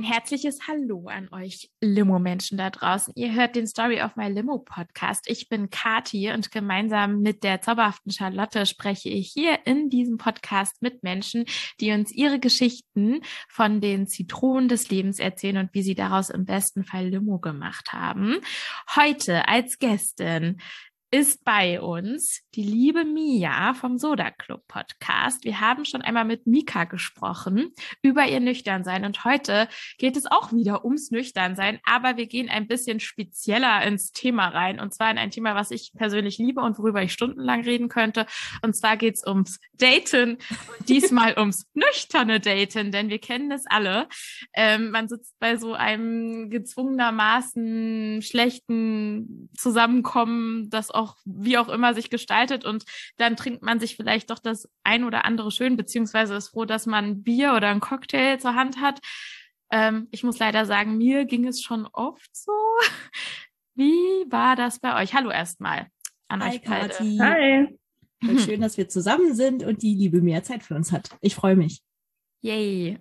herzliches Hallo an euch Limo-Menschen da draußen. Ihr hört den Story of My Limo Podcast. Ich bin Kathi und gemeinsam mit der zauberhaften Charlotte spreche ich hier in diesem Podcast mit Menschen, die uns ihre Geschichten von den Zitronen des Lebens erzählen und wie sie daraus im besten Fall Limo gemacht haben. Heute als Gästin ist bei uns die liebe Mia vom Soda Club Podcast. Wir haben schon einmal mit Mika gesprochen über ihr Nüchternsein und heute geht es auch wieder ums Nüchternsein, aber wir gehen ein bisschen spezieller ins Thema rein und zwar in ein Thema, was ich persönlich liebe und worüber ich stundenlang reden könnte, und zwar geht es ums Daten und diesmal ums nüchterne Daten, denn wir kennen es alle. Man sitzt bei so einem gezwungenermaßen schlechten Zusammenkommen, das auch wie auch immer sich gestaltet, und dann trinkt man sich vielleicht doch das ein oder andere schön, beziehungsweise ist froh, dass man ein Bier oder einen Cocktail zur Hand hat. Ich muss leider sagen, mir ging es schon oft so. Wie war das bei euch? Hallo erstmal an euch beide. Kathi. Hi. Und schön, dass wir zusammen sind und die liebe Mia Zeit für uns hat. Ich freue mich. Yay.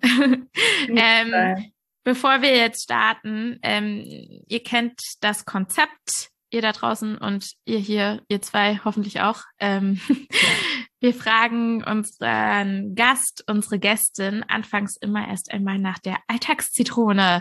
Bevor wir jetzt starten, ihr kennt das Konzept, ihr da draußen und ihr hier, ihr zwei hoffentlich auch. Wir fragen unseren Gast, unsere Gästin anfangs immer erst einmal nach der Alltagszitrone.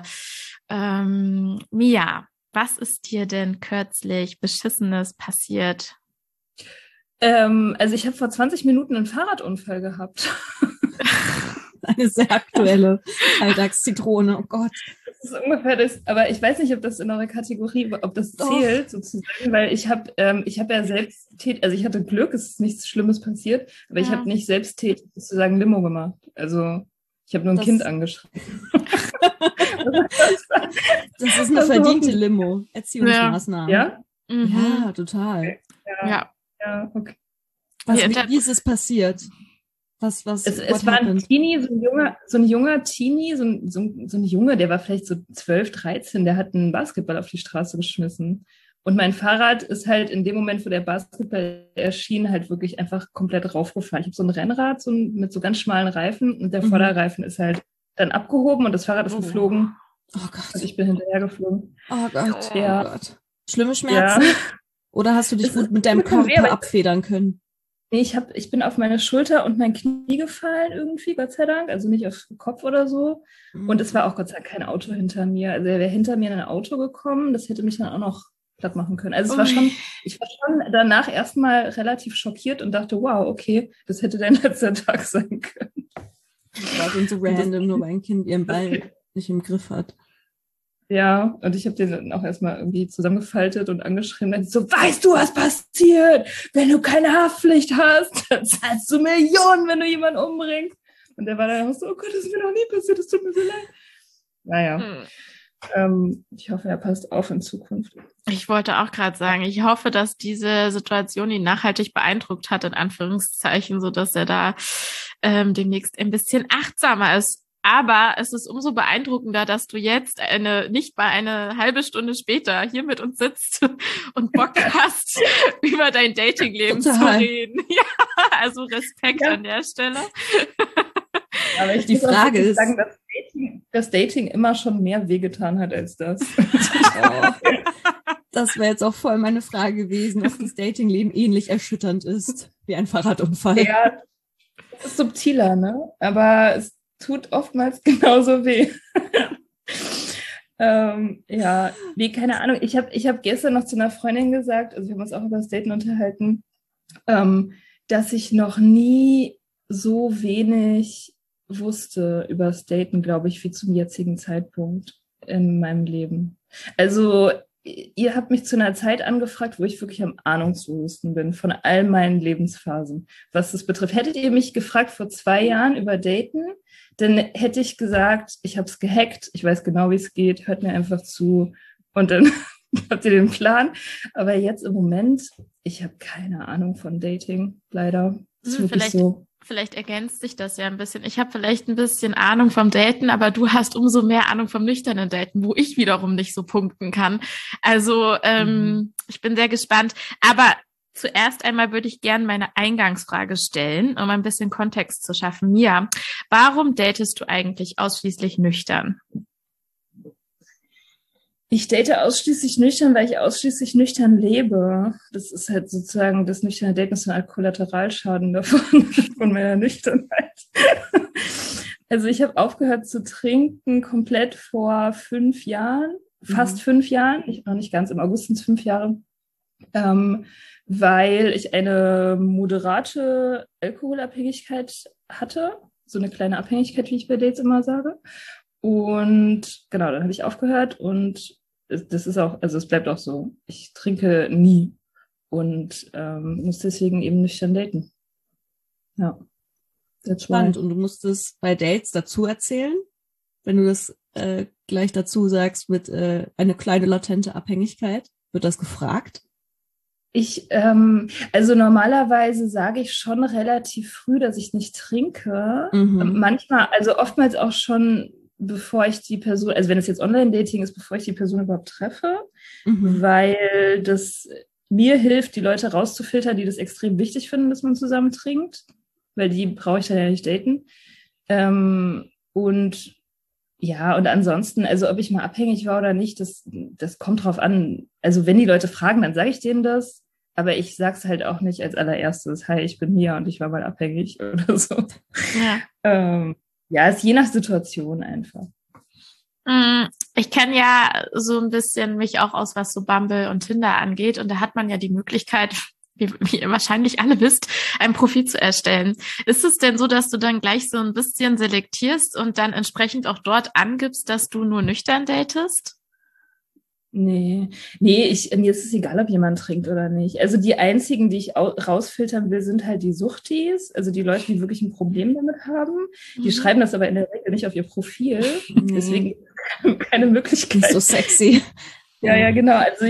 Mia, was ist dir denn kürzlich Beschissenes passiert? Also ich habe vor 20 Minuten einen Fahrradunfall gehabt. Eine sehr aktuelle Alltagszitrone, oh Gott. Das ist ungefähr das, aber ich weiß nicht, ob das in eure Kategorie, ob das zählt, sozusagen, weil ich habe ja selbst, also ich hatte Glück, es ist nichts Schlimmes passiert, aber ich habe nicht selbsttätig sozusagen Limo gemacht. Also ich habe nur ein Kind angeschrieben. Das ist eine verdiente Limo, Erziehungsmaßnahme. Ja? Mhm. Ja, total. Okay. Ja, okay. Wie ist es passiert? Es war ein Teenie, so ein junger Teenie, so ein Junge, der war vielleicht so 12, 13, der hat einen Basketball auf die Straße geschmissen. Und mein Fahrrad ist halt in dem Moment, wo der Basketball erschien, halt wirklich einfach komplett raufgefahren. Ich habe so ein Rennrad mit so ganz schmalen Reifen und der Vorderreifen ist halt dann abgehoben und das Fahrrad ist geflogen. Oh Gott. Und ich bin hinterher geflogen. Oh Gott. Ja. Oh Gott. Schlimme Schmerzen? Ja. Oder hast du dich gut mit deinem Körper abfedern können? Nee, ich bin auf meine Schulter und mein Knie gefallen irgendwie, Gott sei Dank. Also nicht auf den Kopf oder so. Und es war auch Gott sei Dank kein Auto hinter mir. Also er wäre hinter mir in ein Auto gekommen. Das hätte mich dann auch noch platt machen können. Also ich war schon danach erstmal relativ schockiert und dachte, wow, okay, das hätte dein letzter Tag sein können. Das war so random, nur weil ein Kind ihren Ball nicht im Griff hat. Ja, und ich habe den dann auch erstmal irgendwie zusammengefaltet und angeschrieben. Dann so, weißt du, was passiert? Wenn du keine Haftpflicht hast, dann zahlst du Millionen, wenn du jemanden umbringst. Und der war dann auch so, oh Gott, das ist mir noch nie passiert, das tut mir so leid. Naja, ich hoffe, er passt auf in Zukunft. Ich wollte auch gerade sagen, ich hoffe, dass diese Situation ihn nachhaltig beeindruckt hat, in Anführungszeichen, sodass er da demnächst ein bisschen achtsamer ist. Aber es ist umso beeindruckender, dass du jetzt nicht mal eine halbe Stunde später hier mit uns sitzt und Bock hast, über dein Datingleben zu reden. Ja, also Respekt an der Stelle. Aber die Frage ist, sagen, dass das Dating immer schon mehr wehgetan hat als das. Das wäre jetzt auch voll meine Frage gewesen, ob das Datingleben ähnlich erschütternd ist wie ein Fahrradunfall. Ja, das ist subtiler, ne? Aber es tut oftmals genauso weh. Nee, keine Ahnung. Ich hab gestern noch zu einer Freundin gesagt, also wir haben uns auch über das Daten unterhalten, dass ich noch nie so wenig wusste über das Daten, glaube ich, wie zum jetzigen Zeitpunkt in meinem Leben. Also ihr habt mich zu einer Zeit angefragt, wo ich wirklich am ahnungslosesten bin von all meinen Lebensphasen, was das betrifft. Hättet ihr mich gefragt vor 2 Jahren über Daten, dann hätte ich gesagt, ich habe es gehackt, ich weiß genau, wie es geht, hört mir einfach zu und dann habt ihr den Plan. Aber jetzt im Moment, ich habe keine Ahnung von Dating, leider. Ist wirklich so. Vielleicht ergänzt sich das ja ein bisschen. Ich habe vielleicht ein bisschen Ahnung vom Daten, aber du hast umso mehr Ahnung vom nüchternen Daten, wo ich wiederum nicht so punkten kann. Also ich bin sehr gespannt. Aber zuerst einmal würde ich gerne meine Eingangsfrage stellen, um ein bisschen Kontext zu schaffen. Mia, warum datest du eigentlich ausschließlich nüchtern? Ich date ausschließlich nüchtern, weil ich ausschließlich nüchtern lebe. Das ist halt sozusagen, das nüchterne Daten ist so ein Kollateralschaden davon, von meiner Nüchternheit. Also ich habe aufgehört zu trinken komplett vor 5 Jahren, fast 5 Jahren, noch nicht ganz, im August sind es 5 Jahre, weil ich eine moderate Alkoholabhängigkeit hatte, so eine kleine Abhängigkeit, wie ich bei Dates immer sage. Und genau, dann habe ich aufgehört und das ist auch, also es bleibt auch so. Ich trinke nie und muss deswegen eben nüchtern daten. Ja. Spannend. Und du musst es bei Dates dazu erzählen, wenn du das gleich dazu sagst mit eine kleine latente Abhängigkeit. Wird das gefragt? Also normalerweise sage ich schon relativ früh, dass ich nicht trinke. Manchmal, also oftmals auch schon, bevor ich die Person, also wenn es jetzt Online-Dating ist, bevor ich die Person überhaupt treffe, weil das mir hilft, die Leute rauszufiltern, die das extrem wichtig finden, dass man zusammen trinkt, weil die brauche ich dann ja nicht daten. Und ansonsten, also ob ich mal abhängig war oder nicht, das kommt drauf an. Also wenn die Leute fragen, dann sage ich denen das, aber ich sage es halt auch nicht als allererstes, hi, ich bin hier und ich war mal abhängig oder so. Ja, ist je nach Situation einfach. Ich kenne ja so ein bisschen mich auch aus, was so Bumble und Tinder angeht. Und da hat man ja die Möglichkeit, wie ihr wahrscheinlich alle wisst, ein Profil zu erstellen. Ist es denn so, dass du dann gleich so ein bisschen selektierst und dann entsprechend auch dort angibst, dass du nur nüchtern datest? Nee, mir ist es egal, ob jemand trinkt oder nicht. Also die einzigen, die ich rausfiltern will, sind halt die Suchtis, also die Leute, die wirklich ein Problem damit haben. Die schreiben das aber in der Regel nicht auf ihr Profil. Deswegen keine Möglichkeit. Nicht so sexy. Ja, genau. Also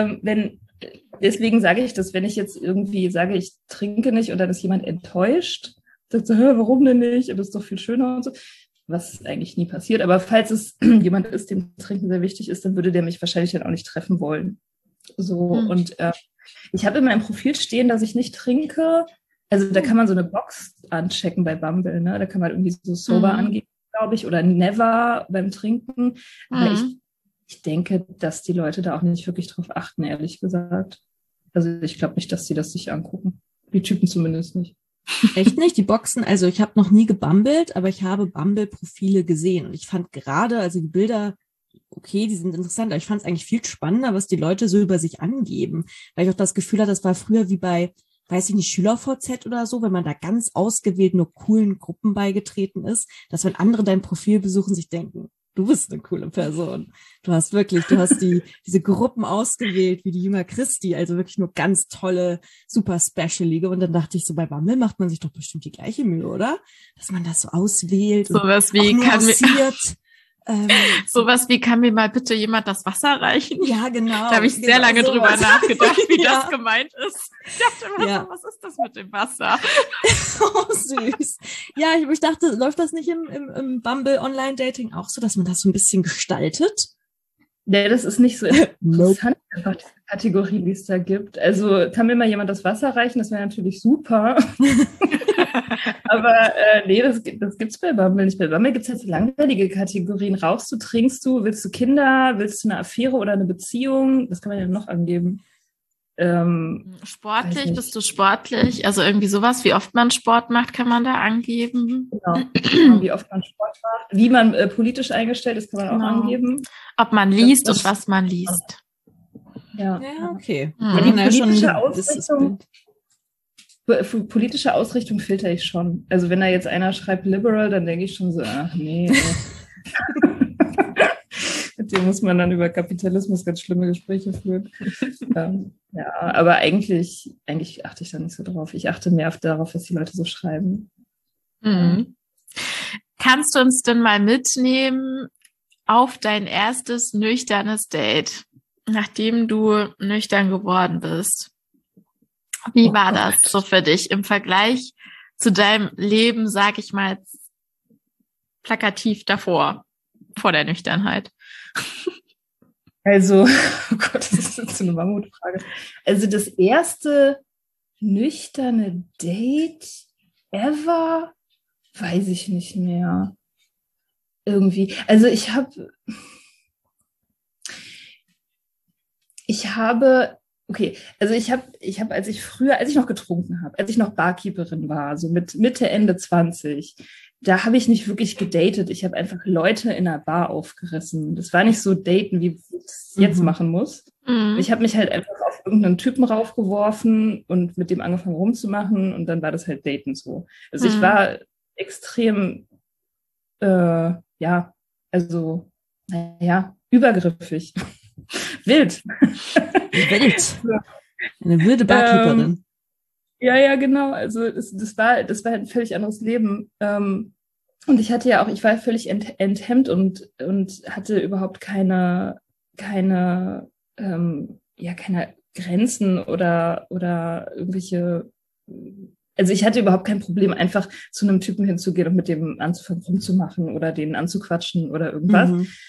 deswegen sage ich das, wenn ich jetzt irgendwie sage, ich trinke nicht und dann ist jemand enttäuscht, sagt so, warum denn nicht? Aber das ist doch viel schöner und so. Was eigentlich nie passiert. Aber falls es jemand ist, dem Trinken sehr wichtig ist, dann würde der mich wahrscheinlich dann auch nicht treffen wollen. So, und ich habe in meinem Profil stehen, dass ich nicht trinke. Also da kann man so eine Box anchecken bei Bumble, ne? Da kann man irgendwie so sober angeben, glaube ich, oder never beim Trinken. Aber ich denke, dass die Leute da auch nicht wirklich drauf achten, ehrlich gesagt. Also ich glaube nicht, dass sie das sich angucken. Die Typen zumindest nicht. Echt nicht? Die Boxen, also ich habe noch nie gebummelt, aber ich habe Bumble-Profile gesehen. Und ich fand gerade, also die Bilder, okay, die sind interessant, aber ich fand es eigentlich viel spannender, was die Leute so über sich angeben. Weil ich auch das Gefühl hatte, das war früher wie bei, weiß ich nicht, SchülerVZ oder so, wenn man da ganz ausgewählt nur coolen Gruppen beigetreten ist, dass wenn andere dein Profil besuchen, sich denken, du bist eine coole Person. Du hast diese Gruppen ausgewählt, wie die Jünger Christi, also wirklich nur ganz tolle, super Special-Liga. Und dann dachte ich so, bei Bumble macht man sich doch bestimmt die gleiche Mühe, oder? Dass man das so auswählt Sowas und wie sowas wie, kann mir mal bitte jemand das Wasser reichen? Ja, genau. Da habe ich sehr lange drüber nachgedacht, wie das gemeint ist. Ich dachte immer, was ist das mit dem Wasser? So süß. Ja, ich dachte, läuft das nicht im Bumble Online-Dating auch so, dass man das so ein bisschen gestaltet? Nee, das ist nicht so interessant, einfach diese Kategorien, die es da gibt. Also kann mir mal jemand das Wasser reichen? Das wäre natürlich super. Aber nee, das gibt's bei Bumble nicht. Bei Bumble gibt es halt so langweilige Kategorien. Rauchst du, trinkst du, willst du Kinder, willst du eine Affäre oder eine Beziehung? Das kann man ja noch angeben. Sportlich, bist du sportlich? Also irgendwie sowas, wie oft man Sport macht, kann man da angeben. Genau, wie oft man Sport macht. Wie man politisch eingestellt ist, kann man auch angeben. Ob man liest und was man liest. Ja, okay. Politische Ausrichtung filter ich schon. Also wenn da jetzt einer schreibt liberal, dann denke ich schon so, ach nee. Mit dem muss man dann über Kapitalismus ganz schlimme Gespräche führen. Aber eigentlich achte ich da nicht so drauf. Ich achte mehr darauf, was die Leute so schreiben. Kannst du uns denn mal mitnehmen auf dein erstes nüchternes Date, nachdem du nüchtern geworden bist? Wie war das so für dich im Vergleich zu deinem Leben, sag ich mal, plakativ davor, vor der Nüchternheit? Also, oh Gott, das ist jetzt so eine Mammutfrage. Also das erste nüchterne Date ever, weiß ich nicht mehr. Irgendwie. Also also ich habe, als ich noch getrunken habe, als ich noch Barkeeperin war, so mit Mitte, Ende 20, da habe ich nicht wirklich gedatet. Ich habe einfach Leute in einer Bar aufgerissen. Das war nicht so daten, wie ich es jetzt machen muss. Ich habe mich halt einfach auf irgendeinen Typen raufgeworfen und mit dem angefangen rumzumachen und dann war das halt daten so. Also ich war extrem, übergriffig. Wild. Wild. Eine wilde Barkeeperin. Ja, genau. Also das war ein völlig anderes Leben. Und ich war völlig enthemmt und hatte überhaupt keine Grenzen oder irgendwelche. Also ich hatte überhaupt kein Problem, einfach zu einem Typen hinzugehen und mit dem anzufangen rumzumachen oder den anzuquatschen oder irgendwas.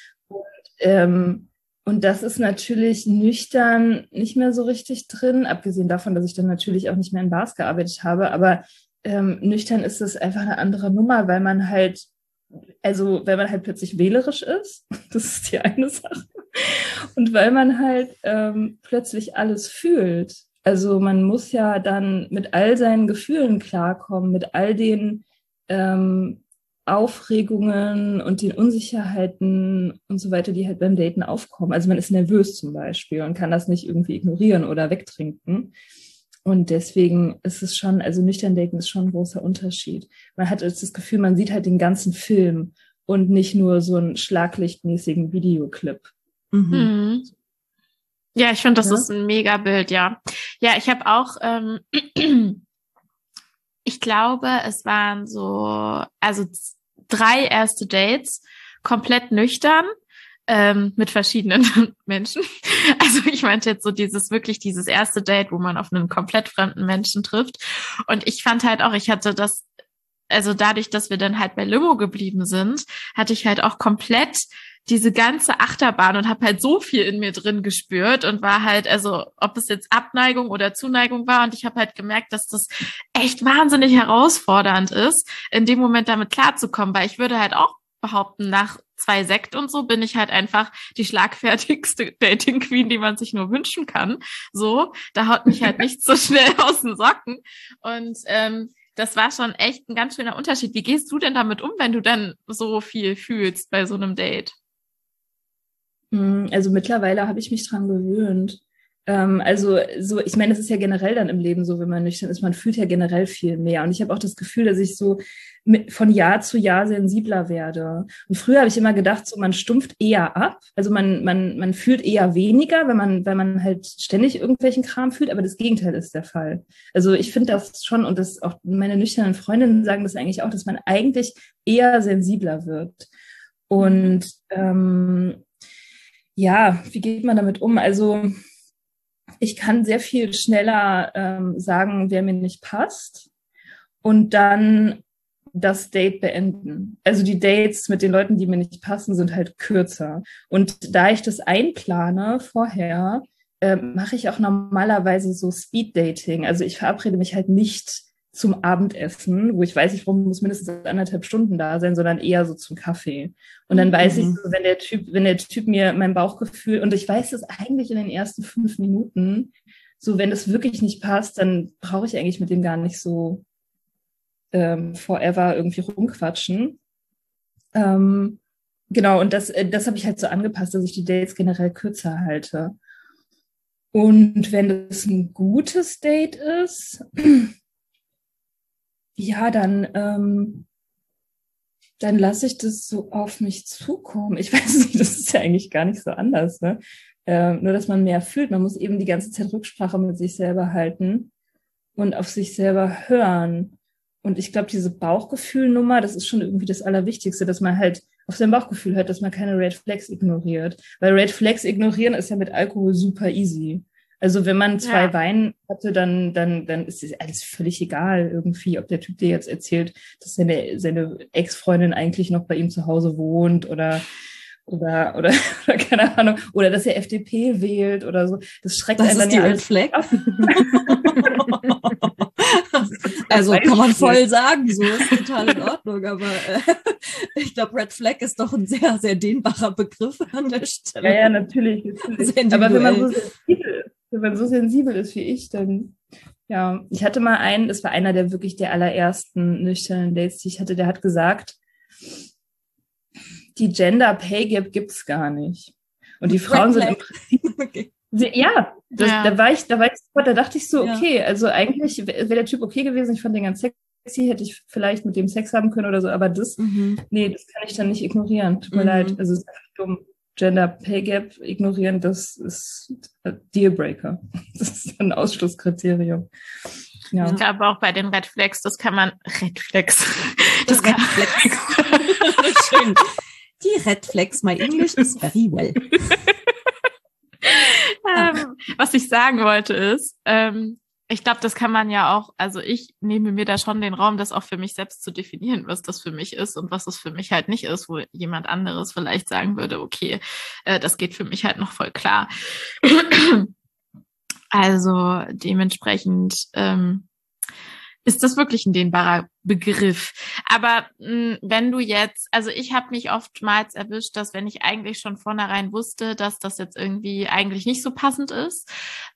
Und das ist natürlich nüchtern nicht mehr so richtig drin, abgesehen davon, dass ich dann natürlich auch nicht mehr in Bars gearbeitet habe. Aber nüchtern ist es einfach eine andere Nummer, weil man halt plötzlich wählerisch ist. Das ist die eine Sache. Und weil man halt plötzlich alles fühlt. Also man muss ja dann mit all seinen Gefühlen klarkommen, mit all den Aufregungen und den Unsicherheiten und so weiter, die halt beim Daten aufkommen. Also man ist nervös zum Beispiel und kann das nicht irgendwie ignorieren oder wegtrinken. Und deswegen ist es schon, also nüchtern daten ist schon ein großer Unterschied. Man hat jetzt das Gefühl, man sieht halt den ganzen Film und nicht nur so einen schlaglichtmäßigen Videoclip. Ja, ich finde, das ist ein mega Bild, ja. Ja, ich habe auch, ich glaube, es waren so, 3 erste Dates, komplett nüchtern, mit verschiedenen Menschen. Also ich meinte jetzt so dieses erste Date, wo man auf einen komplett fremden Menschen trifft. Und ich fand halt auch, ich hatte das, also dadurch, dass wir dann halt bei Limo geblieben sind, hatte ich halt auch komplett diese ganze Achterbahn und habe halt so viel in mir drin gespürt und war halt, also ob es jetzt Abneigung oder Zuneigung war, und ich habe halt gemerkt, dass das echt wahnsinnig herausfordernd ist, in dem Moment damit klarzukommen, weil ich würde halt auch behaupten, nach 2 Sekt und so bin ich halt einfach die schlagfertigste Dating Queen, die man sich nur wünschen kann. So, da haut mich halt nichts so schnell aus den Socken. Und das war schon echt ein ganz schöner Unterschied. Wie gehst du denn damit um, wenn du dann so viel fühlst bei so einem Date? Also mittlerweile habe ich mich dran gewöhnt. Also so, ich meine, es ist ja generell dann im Leben so, wenn man nüchtern ist, man fühlt ja generell viel mehr. Und ich habe auch das Gefühl, dass ich so von Jahr zu Jahr sensibler werde. Und früher habe ich immer gedacht, so man stumpft eher ab. Also man fühlt eher weniger, weil man halt ständig irgendwelchen Kram fühlt, aber das Gegenteil ist der Fall. Also ich finde das schon, und das auch meine nüchternen Freundinnen sagen das eigentlich auch, dass man eigentlich eher sensibler wird. Und ja, wie geht man damit um? Also ich kann sehr viel schneller sagen, wer mir nicht passt, und dann das Date beenden. Also die Dates mit den Leuten, die mir nicht passen, sind halt kürzer. Und da ich das einplane vorher, mache ich auch normalerweise so Speed-Dating. Also ich verabrede mich halt nicht zum Abendessen, wo ich weiß, ich muss mindestens 1,5 Stunden da sein, sondern eher so zum Kaffee. Und dann weiß ich, so, wenn der Typ mir mein Bauchgefühl, und ich weiß es eigentlich in den ersten 5 Minuten, so wenn es wirklich nicht passt, dann brauche ich eigentlich mit dem gar nicht so forever irgendwie rumquatschen. Genau, und das habe ich halt so angepasst, dass ich die Dates generell kürzer halte. Und wenn es ein gutes Date ist, ja, dann lasse ich das so auf mich zukommen. Ich weiß nicht, das ist ja eigentlich gar nicht so anders, ne? Nur, dass man mehr fühlt. Man muss eben die ganze Zeit Rücksprache mit sich selber halten und auf sich selber hören. Und ich glaube, diese Bauchgefühlnummer, das ist schon irgendwie das Allerwichtigste, dass man halt auf sein Bauchgefühl hört, dass man keine Red Flags ignoriert. Weil Red Flags ignorieren ist ja mit Alkohol super easy. Also wenn man 2 Wein hatte, dann ist es alles völlig egal irgendwie, ob der Typ dir jetzt erzählt, dass seine Ex-Freundin eigentlich noch bei ihm zu Hause wohnt oder keine Ahnung, oder dass er FDP wählt oder so. Das schreckt einen dann ja alles Flag. Also kann man voll sagen, so ist total in Ordnung, aber Ich glaube, Red Flag ist doch ein sehr, sehr dehnbarer Begriff an der Stelle. Ja, natürlich. Aber wenn man so sensibel ist wie ich, dann, ja. Ich hatte mal einen, das war einer der wirklich der allerersten nüchternen Dates, die ich hatte, der hat gesagt, die Gender Pay Gap gibt's gar nicht. Und die Frauen sind im Prinzip, Okay. ja, da dachte ich so, Ja. okay, also eigentlich wäre der Typ okay gewesen, ich fand den ganz sexy, hätte ich vielleicht mit dem Sex haben können oder so, aber nee, das kann ich dann nicht ignorieren, tut mir leid, also es ist einfach dumm. Gender Pay Gap ignorieren, das ist Dealbreaker. Das ist ein Ausschlusskriterium. Ja. Ich glaube auch bei den Red Flags, das kann man, Schön. Die Red Flags, my English is very well. Was ich sagen wollte ist, ich glaube, das kann man ja auch, also ich nehme mir da schon den Raum, das auch für mich selbst zu definieren, was das für mich ist und was es für mich halt nicht ist, wo jemand anderes vielleicht sagen würde, okay, das geht für mich halt noch voll klar. Also dementsprechend ist das wirklich ein dehnbarer Begriff. Aber wenn du jetzt, also ich habe mich oftmals erwischt, dass wenn ich eigentlich schon vornherein wusste, dass das jetzt irgendwie eigentlich nicht so passend ist,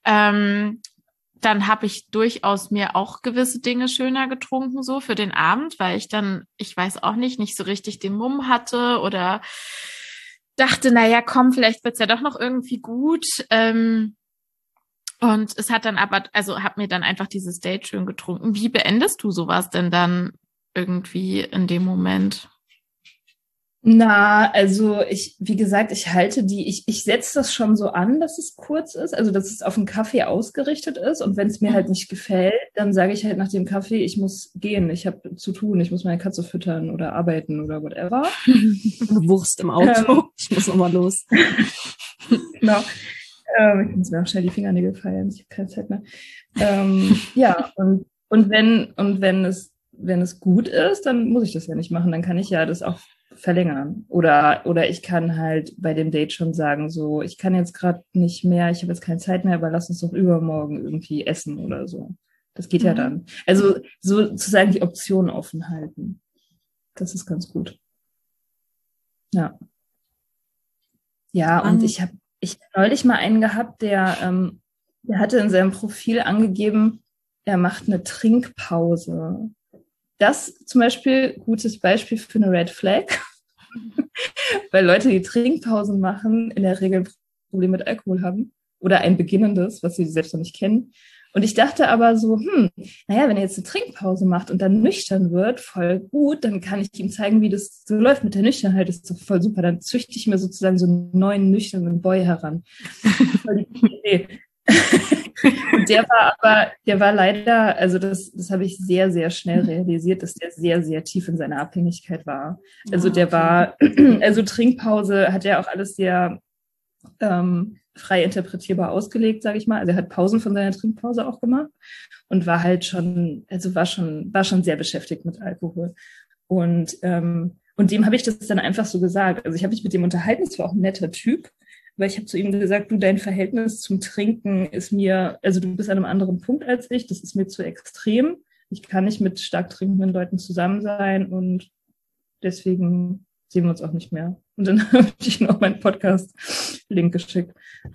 dann habe ich durchaus mir auch gewisse Dinge schöner getrunken, so für den Abend, weil ich dann, ich weiß auch nicht so richtig den Mumm hatte oder dachte, naja, komm, vielleicht wird's ja doch noch irgendwie gut. Und es hat dann aber, also habe mir dann einfach dieses Date schön getrunken. Wie beendest du sowas denn dann irgendwie in dem Moment? Na, also wie gesagt, ich setze das schon so an, dass es kurz ist, also dass es auf einen Kaffee ausgerichtet ist. Und wenn es mir halt nicht gefällt, dann sage ich halt nach dem Kaffee, ich muss gehen, ich habe zu tun, ich muss meine Katze füttern oder arbeiten oder whatever. Wurst im Auto, ich muss nochmal los. Genau. Ich muss mir auch schnell die Fingernägel feilen, ich habe keine Zeit mehr. Ja, und wenn es gut ist, dann muss ich das ja nicht machen, dann kann ich ja das auch verlängern. Oder ich kann halt bei dem Date schon sagen, so, ich kann jetzt gerade nicht mehr, ich habe jetzt keine Zeit mehr, aber lass uns doch übermorgen irgendwie essen oder so. Das geht ja dann. Also sozusagen die Option offen halten. Das ist ganz gut. Ja. Ja, und ich habe neulich mal einen gehabt, der hatte in seinem Profil angegeben, er macht eine Trinkpause. Das zum Beispiel, gutes Beispiel für eine Red Flag, weil Leute, die Trinkpausen machen, in der Regel ein Problem mit Alkohol haben oder ein beginnendes, was sie selbst noch nicht kennen. Und ich dachte aber so, naja, wenn er jetzt eine Trinkpause macht und dann nüchtern wird, voll gut, dann kann ich ihm zeigen, wie das so läuft mit der Nüchternheit. Das ist doch voll super. Dann züchte ich mir sozusagen so einen neuen nüchternen Boy heran. Voll die gute Idee. Und der war leider, also das habe ich sehr, sehr schnell realisiert, dass der sehr, sehr tief in seiner Abhängigkeit war. Also der war, also Trinkpause hat ja auch alles sehr frei interpretierbar ausgelegt, sage ich mal. Also er hat Pausen von seiner Trinkpause auch gemacht und war halt schon, also war schon sehr beschäftigt mit Alkohol. Und dem habe ich das dann einfach so gesagt. Also ich habe mich mit dem unterhalten, es war auch ein netter Typ, weil ich habe zu ihm gesagt, du, dein Verhältnis zum Trinken ist mir, also du bist an einem anderen Punkt als ich, das ist mir zu extrem. Ich kann nicht mit stark trinkenden Leuten zusammen sein und deswegen sehen wir uns auch nicht mehr. Und dann habe ich noch meinen Podcast-Link geschickt.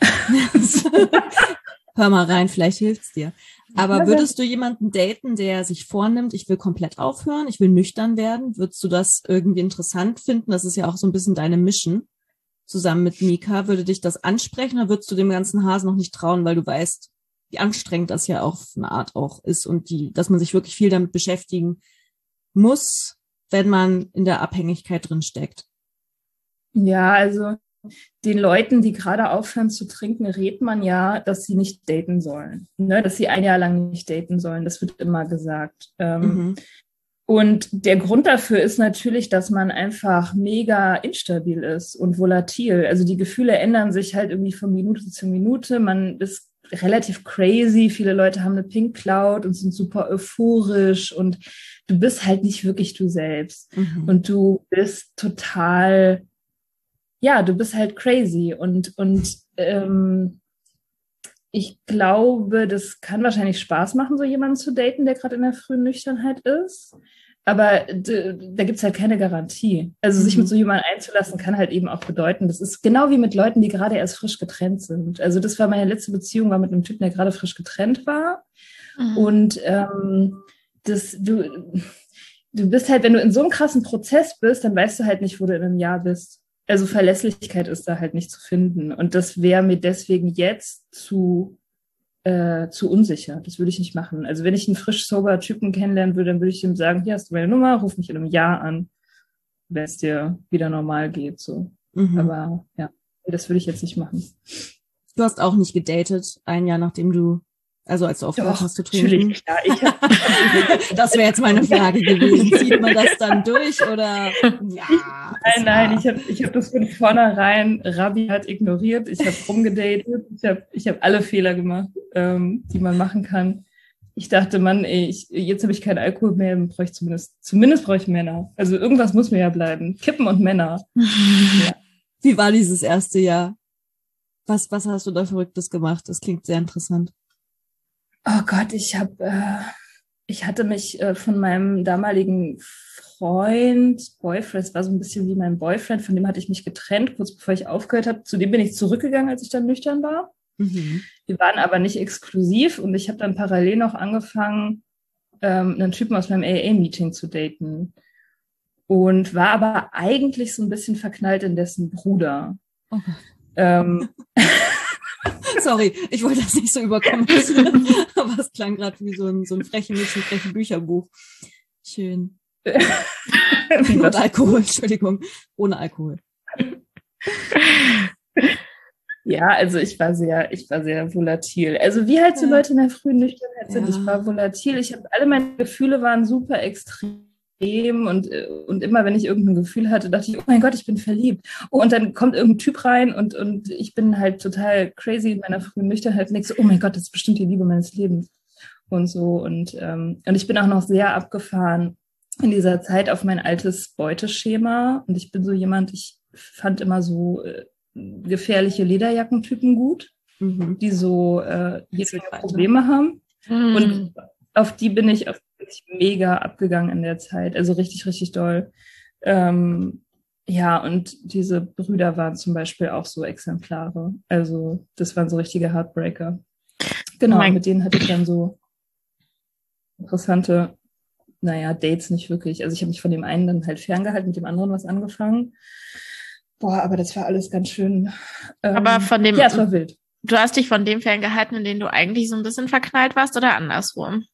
Hör mal rein, vielleicht hilft's dir. Aber würdest du jemanden daten, der sich vornimmt, ich will komplett aufhören, ich will nüchtern werden? Würdest du das irgendwie interessant finden? Das ist ja auch so ein bisschen deine Mission. Zusammen mit Mika, würde dich das ansprechen oder würdest du dem ganzen Hasen noch nicht trauen, weil du weißt, wie anstrengend das ja auf eine Art auch ist und dass man sich wirklich viel damit beschäftigen muss, wenn man in der Abhängigkeit drin steckt? Ja, also den Leuten, die gerade aufhören zu trinken, rät man ja, dass sie nicht daten sollen, ne? Dass sie ein Jahr lang nicht daten sollen. Das wird immer gesagt. Und der Grund dafür ist natürlich, dass man einfach mega instabil ist und volatil. Also die Gefühle ändern sich halt irgendwie von Minute zu Minute. Man ist relativ crazy. Viele Leute haben eine Pink Cloud und sind super euphorisch und du bist halt nicht wirklich du selbst. Und du bist total, ja, du bist halt crazy. Und ich glaube, das kann wahrscheinlich Spaß machen, so jemanden zu daten, der gerade in der frühen Nüchternheit ist. Aber da gibt's halt keine Garantie. Also sich mit so jemandem einzulassen, kann halt eben auch bedeuten, das ist genau wie mit Leuten, die gerade erst frisch getrennt sind. Also das war meine letzte Beziehung, war mit einem Typen, der gerade frisch getrennt war. Und du bist halt, wenn du in so einem krassen Prozess bist, dann weißt du halt nicht, wo du in einem Jahr bist. Also Verlässlichkeit ist da halt nicht zu finden. Und das wäre mir deswegen jetzt zu unsicher. Das würde ich nicht machen. Also wenn ich einen frisch sober Typen kennenlernen würde, dann würde ich ihm sagen, hier hast du meine Nummer, ruf mich in einem Jahr an, wenn es dir wieder normal geht. So. Aber ja, das würde ich jetzt nicht machen. Du hast auch nicht gedatet, ein Jahr nachdem du, also als du aufgehört hast zu trinken? Natürlich, klar. Das wäre jetzt meine Frage gewesen. Zieht man das dann durch oder? Ja, Nein, ich hab das von vornherein rabiat ignoriert. Ich habe rumgedatet. Ich hab alle Fehler gemacht, die man machen kann. Ich dachte, Mann, jetzt habe ich keinen Alkohol mehr, dann brauche ich zumindest brauche ich Männer. Also irgendwas muss mir ja bleiben. Kippen und Männer. Ja. Wie war dieses erste Jahr? Was hast du da Verrücktes gemacht? Das klingt sehr interessant. Oh Gott, ich hatte mich von meinem damaligen Boyfriend, es war so ein bisschen wie mein Boyfriend, von dem hatte ich mich getrennt, kurz bevor ich aufgehört habe. Zu dem bin ich zurückgegangen, als ich dann nüchtern war. Wir waren aber nicht exklusiv und ich habe dann parallel noch angefangen, einen Typen aus meinem AA-Meeting zu daten. Und war aber eigentlich so ein bisschen verknallt in dessen Bruder. Sorry, ich wollte das nicht so überkommentieren, aber es klang gerade wie so ein frechen Bücherbuch. Schön. Ohne Alkohol, Entschuldigung. Ohne Alkohol. Ja, also ich war sehr volatil. Also wie halt so Leute in der frühen Nüchternheit sind. Ich war volatil. Alle meine Gefühle waren super extrem. Und immer, wenn ich irgendein Gefühl hatte, dachte ich, oh mein Gott, ich bin verliebt. Oh, und dann kommt irgendein Typ rein und ich bin halt total crazy in meiner frühen Nüchternheit und denke so, oh mein Gott, das ist bestimmt die Liebe meines Lebens. Und so. Und ich bin auch noch sehr abgefahren in dieser Zeit auf mein altes Beuteschema. Und ich bin so jemand, ich fand immer so gefährliche Lederjackentypen gut, die so jede Probleme haben. Und auf die bin ich mega abgegangen in der Zeit. Also richtig, richtig doll. Ja, und diese Brüder waren zum Beispiel auch so Exemplare. Also das waren so richtige Heartbreaker. Genau, mit denen hatte ich dann so interessante, Dates nicht wirklich. Also ich habe mich von dem einen dann halt ferngehalten, mit dem anderen was angefangen. Boah, aber das war alles ganz schön. Aber von dem, ja, es war wild. Du hast dich von dem ferngehalten, in den du eigentlich so ein bisschen verknallt warst oder andersrum?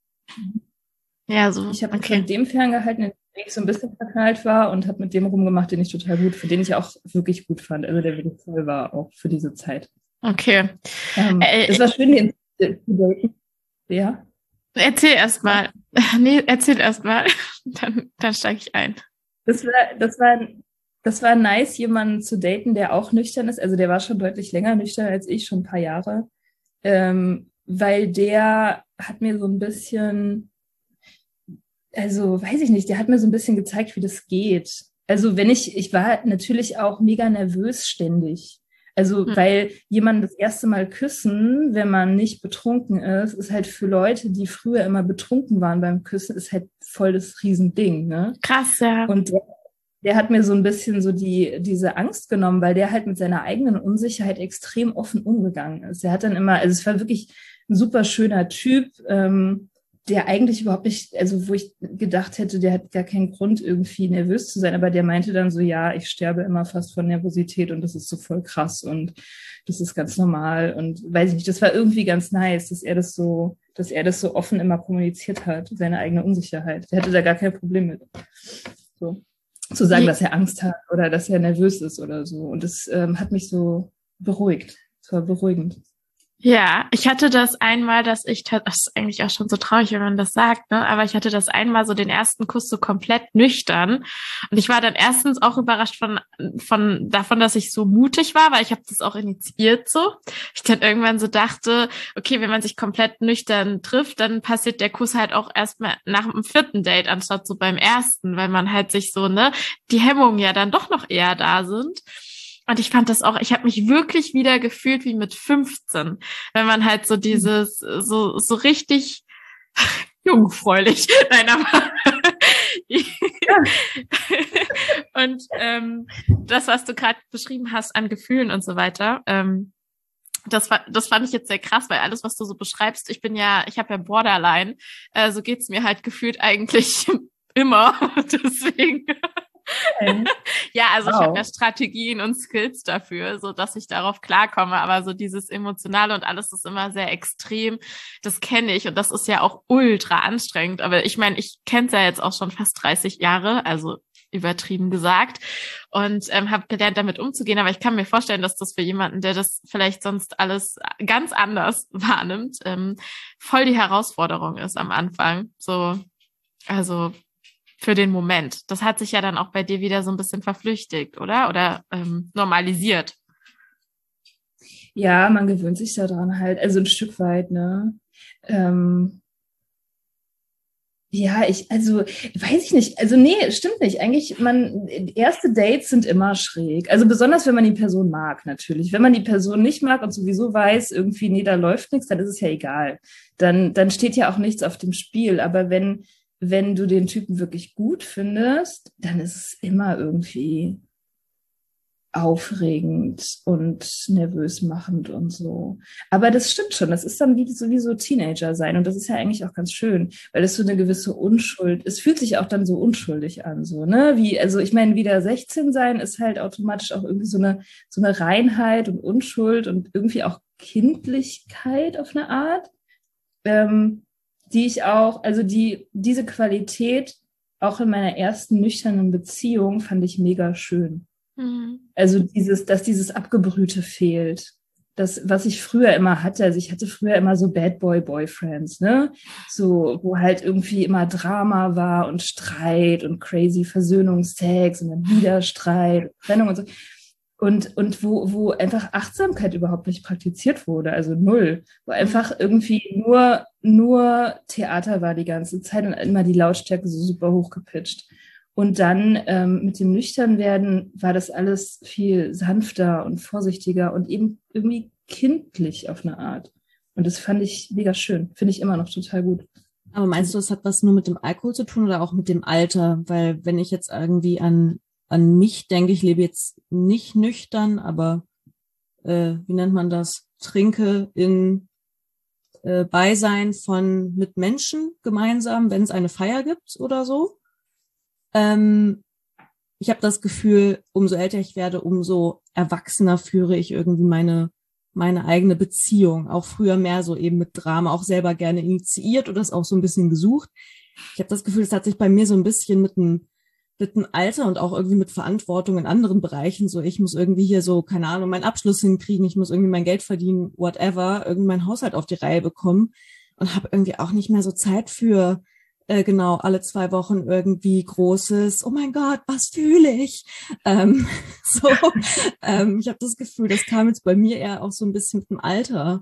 Ja, so. Ich habe von dem ferngehalten, in dem ich so ein bisschen verknallt war und habe mit dem rumgemacht, den ich total gut, für den ich auch wirklich gut fand. Also der wirklich toll war, auch für diese Zeit. Okay. Es war schön, den zu daten. Ja. Erzähl erst mal. Nee, erzähl erst mal. Dann steige ich ein. Das war nice, jemanden zu daten, der auch nüchtern ist. Also der war schon deutlich länger nüchtern als ich, schon ein paar Jahre. Weil der hat mir so ein bisschen, also weiß ich nicht, der hat mir so ein bisschen gezeigt, wie das geht. Also ich war natürlich auch mega nervös ständig. Also weil jemanden das erste Mal küssen, wenn man nicht betrunken ist halt für Leute, die früher immer betrunken waren beim Küssen, ist halt voll das Riesending, ne? Krass, ja. Und der hat mir so ein bisschen so diese Angst genommen, weil der halt mit seiner eigenen Unsicherheit extrem offen umgegangen ist. Er hat dann immer, also es war wirklich ein super schöner Typ, der eigentlich überhaupt nicht, also wo ich gedacht hätte, der hat gar keinen Grund, irgendwie nervös zu sein, aber der meinte dann so, ja, ich sterbe immer fast von Nervosität und das ist so voll krass und das ist ganz normal und weiß ich nicht, das war irgendwie ganz nice, dass er das so offen immer kommuniziert hat, seine eigene Unsicherheit. Der hatte da gar kein Problem mit. So. Zu sagen, dass er Angst hat oder dass er nervös ist oder so. Und das hat mich so beruhigt. Es war beruhigend. Ja, ich hatte das einmal, das ist eigentlich auch schon so traurig, wenn man das sagt, ne? Aber ich hatte das einmal so den ersten Kuss so komplett nüchtern. Und ich war dann erstens auch überrascht davon, dass ich so mutig war, weil ich habe das auch initiiert so. Ich dann irgendwann so dachte, okay, wenn man sich komplett nüchtern trifft, dann passiert der Kuss halt auch erstmal nach dem 4. Date, anstatt so beim ersten, weil man halt sich so, die Hemmungen ja dann doch noch eher da sind. Und ich fand das auch, ich habe mich wirklich wieder gefühlt wie mit 15, wenn man halt so dieses, so richtig jungfräulich, nein, aber Und das, was du gerade beschrieben hast an Gefühlen und so weiter, das fand ich jetzt sehr krass, weil alles, was du so beschreibst, ich habe ja Borderline, so geht's mir halt gefühlt eigentlich immer. Deswegen. Ja, also ich habe ja Strategien und Skills dafür, so dass ich darauf klarkomme, aber so dieses Emotionale und alles ist immer sehr extrem, das kenne ich und das ist ja auch ultra anstrengend, aber ich meine, ich kenne es ja jetzt auch schon fast 30 Jahre, also übertrieben gesagt und habe gelernt, damit umzugehen, aber ich kann mir vorstellen, dass das für jemanden, der das vielleicht sonst alles ganz anders wahrnimmt, voll die Herausforderung ist am Anfang, so, also für den Moment. Das hat sich ja dann auch bei dir wieder so ein bisschen verflüchtigt, oder? Oder normalisiert. Ja, man gewöhnt sich daran halt, also ein Stück weit, ne? Ja, weiß ich nicht. Also nee, stimmt nicht. Eigentlich, erste Dates sind immer schräg. Also besonders, wenn man die Person mag, natürlich. Wenn man die Person nicht mag und sowieso weiß, irgendwie, nee, da läuft nichts, dann ist es ja egal. Dann steht ja auch nichts auf dem Spiel. Aber wenn du den Typen wirklich gut findest, dann ist es immer irgendwie aufregend und nervös machend und so. Aber das stimmt schon, das ist dann wie sowieso Teenager sein und das ist ja eigentlich auch ganz schön, weil es so eine gewisse Unschuld, es fühlt sich auch dann so unschuldig an, so, ne? Also ich meine, wieder 16 sein ist halt automatisch auch irgendwie so eine Reinheit und Unschuld und irgendwie auch Kindlichkeit auf eine Art, die ich auch, also diese Qualität auch in meiner ersten nüchternen Beziehung fand ich mega schön. Also dass dieses Abgebrühte fehlt. Das, was ich früher immer hatte, also ich hatte früher immer so Bad Boy Boyfriends, ne? So, wo halt irgendwie immer Drama war und Streit und crazy Versöhnungsex und dann wieder Streit, Trennung und so. Und wo einfach Achtsamkeit überhaupt nicht praktiziert wurde, also null. Wo einfach irgendwie nur Theater war die ganze Zeit und immer die Lautstärke so super hochgepitcht. Und dann mit dem Nüchternwerden war das alles viel sanfter und vorsichtiger und eben irgendwie kindlich auf eine Art. Und das fand ich mega schön. Finde ich immer noch total gut. Aber meinst du, das hat was nur mit dem Alkohol zu tun oder auch mit dem Alter? Weil wenn ich jetzt irgendwie an mich denke, ich lebe jetzt nicht nüchtern, aber wie nennt man das? Trinke in Beisein mit Menschen gemeinsam, wenn es eine Feier gibt oder so. Ich habe das Gefühl, umso älter ich werde, umso erwachsener führe ich irgendwie meine eigene Beziehung. Auch früher mehr so eben mit Drama, auch selber gerne initiiert oder es auch so ein bisschen gesucht. Ich habe das Gefühl, es hat sich bei mir so ein bisschen mit dem Alter und auch irgendwie mit Verantwortung in anderen Bereichen, so ich muss irgendwie hier so, keine Ahnung, meinen Abschluss hinkriegen, ich muss irgendwie mein Geld verdienen, whatever, irgendwie meinen Haushalt auf die Reihe bekommen und habe irgendwie auch nicht mehr so Zeit für genau alle 2 Wochen irgendwie großes, oh mein Gott, was fühle ich? Ich habe das Gefühl, das kam jetzt bei mir eher auch so ein bisschen mit dem Alter.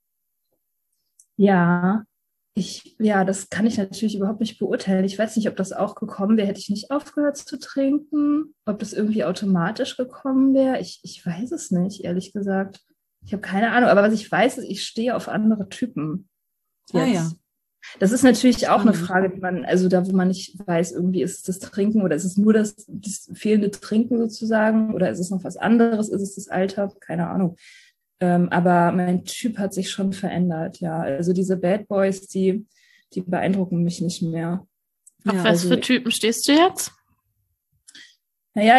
Ja, das kann ich natürlich überhaupt nicht beurteilen. Ich weiß nicht, ob das auch gekommen wäre, hätte ich nicht aufgehört zu trinken, ob das irgendwie automatisch gekommen wäre. Ich weiß es nicht, ehrlich gesagt. Ich habe keine Ahnung, aber was ich weiß, ist, ich stehe auf andere Typen. Jetzt. Ah ja. Das ist natürlich auch eine Frage, die wo man nicht weiß, irgendwie ist es das Trinken oder ist es nur das fehlende Trinken sozusagen oder ist es noch was anderes, ist es das Alter? Keine Ahnung. Aber mein Typ hat sich schon verändert, ja. Also diese Bad Boys, die beeindrucken mich nicht mehr. Auf was für Typen stehst du jetzt? Naja,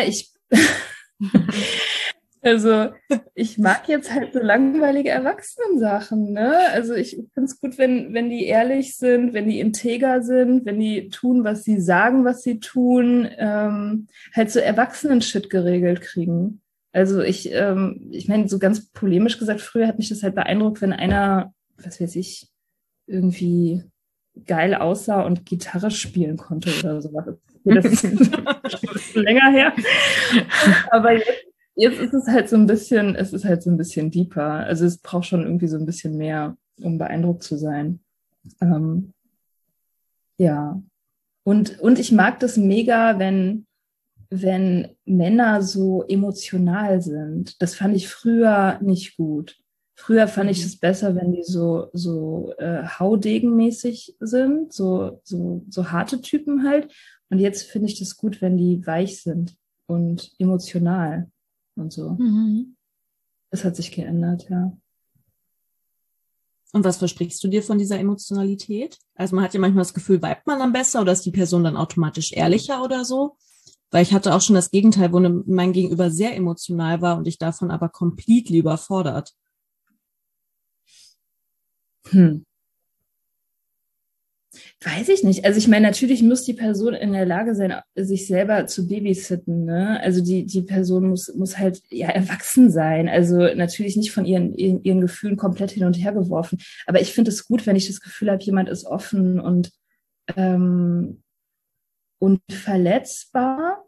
also ich mag jetzt halt so langweilige Erwachsenen-Sachen, ne? Also ich finde es gut, wenn die ehrlich sind, wenn die integer sind, wenn die tun, was sie sagen, was sie tun, halt so Erwachsenen-Shit geregelt kriegen. Also ich meine, so ganz polemisch gesagt, früher hat mich das halt beeindruckt, wenn einer, was weiß ich, irgendwie geil aussah und Gitarre spielen konnte oder sowas. Das ist länger her. Aber jetzt ist es halt so ein bisschen deeper. Also es braucht schon irgendwie so ein bisschen mehr, um beeindruckt zu sein. Ja. Und ich mag das mega, wenn Männer so emotional sind. Das fand ich früher nicht gut. Früher fand ich es besser, wenn die so Haudegenmäßig sind, so harte Typen halt. Und jetzt finde ich das gut, wenn die weich sind. und emotional und so. Das hat sich geändert, ja. Und was versprichst du dir von dieser Emotionalität? Also man hat ja manchmal das Gefühl, vibet man dann besser oder ist die Person dann automatisch ehrlicher oder so? Weil ich hatte auch schon das Gegenteil, wo mein Gegenüber sehr emotional war und ich davon aber completely überfordert. Weiß ich nicht. Also ich meine, natürlich muss die Person in der Lage sein, sich selber zu babysitten, ne? Also die Person muss halt ja erwachsen sein. Also natürlich nicht von ihren Gefühlen komplett hin und her geworfen. Aber ich finde es gut, wenn ich das Gefühl habe, jemand ist offen und verletzbar,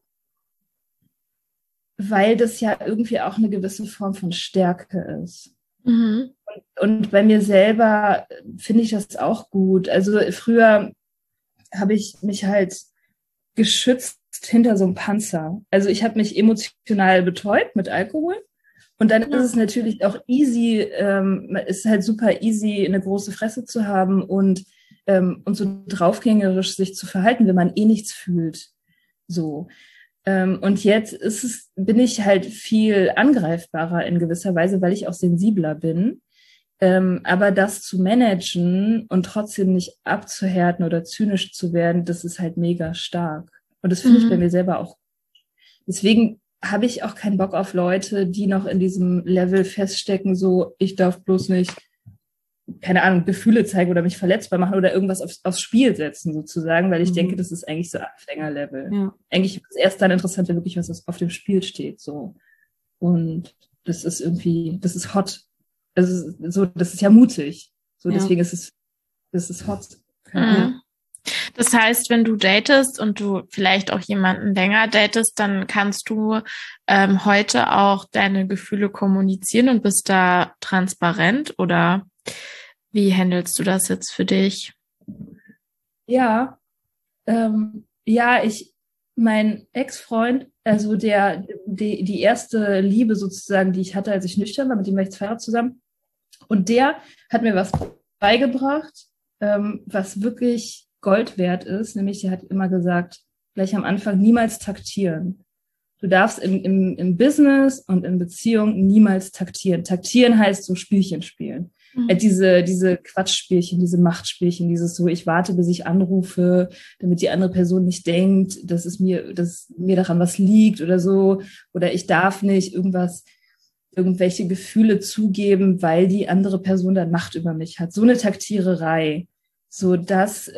weil das ja irgendwie auch eine gewisse Form von Stärke ist. Und bei mir selber finde ich das auch gut. Also früher habe ich mich halt geschützt hinter so einem Panzer. Also ich habe mich emotional betäubt mit Alkohol. Und dann ist es natürlich auch easy, ist halt super easy, eine große Fresse zu haben und so draufgängerisch sich zu verhalten, wenn man eh nichts fühlt. So. Und jetzt bin ich halt viel angreifbarer in gewisser Weise, weil ich auch sensibler bin. Aber das zu managen und trotzdem nicht abzuhärten oder zynisch zu werden, das ist halt mega stark. Und das finde ich bei mir selber auch. Deswegen habe ich auch keinen Bock auf Leute, die noch in diesem Level feststecken, so, ich darf bloß nicht, keine Ahnung, Gefühle zeigen oder mich verletzbar machen oder irgendwas aufs Spiel setzen sozusagen, weil ich denke, das ist eigentlich so Anfängerlevel. Ja. Eigentlich ist es erst dann interessant, wenn wirklich was auf dem Spiel steht, so. Und das ist irgendwie, das ist hot. Also so, das ist ja mutig. So, deswegen ist es hot. Ja. Das heißt, wenn du datest und du vielleicht auch jemanden länger datest, dann kannst du heute auch deine Gefühle kommunizieren und bist da transparent, oder wie handelst du das jetzt für dich? Ja, mein Ex-Freund, also die erste Liebe sozusagen, die ich hatte, als ich nüchtern war, mit dem war ich 2 Jahre zusammen. Und der hat mir was beigebracht, was wirklich Gold wert ist. Nämlich, der hat immer gesagt, gleich am Anfang, niemals taktieren. Du darfst im Business und in Beziehung niemals taktieren. Taktieren heißt so Spielchen spielen. Diese Quatschspielchen, diese Machtspielchen, dieses so, ich warte, bis ich anrufe, damit die andere Person nicht denkt, dass mir daran was liegt oder so. Oder ich darf nicht irgendwelche Gefühle zugeben, weil die andere Person dann Macht über mich hat. So eine Taktiererei. So, das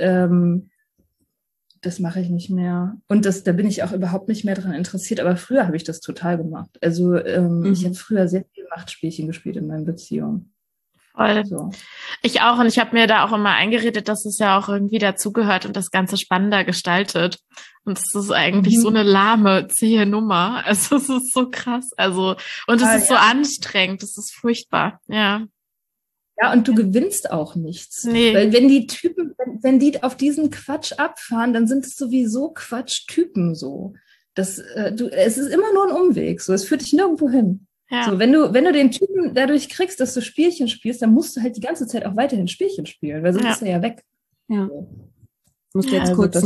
mache ich nicht mehr. Und da bin ich auch überhaupt nicht mehr dran interessiert. Aber früher habe ich das total gemacht. Also ich habe früher sehr viel Machtspielchen gespielt in meinen Beziehungen. Voll. So. Ich auch. Und ich habe mir da auch immer eingeredet, dass es ja auch irgendwie dazugehört und das Ganze spannender gestaltet. Und es ist eigentlich so eine lahme, zähe Nummer. Also es ist so krass. Also, und es ist so anstrengend. Es ist furchtbar. Ja. Ja, und du gewinnst auch nichts. Nee. Weil wenn die Typen, wenn die auf diesen Quatsch abfahren, dann sind es sowieso Quatschtypen so. Es ist immer nur ein Umweg. So, es führt dich nirgendwo hin. Ja. So, wenn du den Typen dadurch kriegst, dass du Spielchen spielst, dann musst du halt die ganze Zeit auch weiterhin Spielchen spielen, weil sonst ist er ja weg. Ja. Ich muss jetzt kurz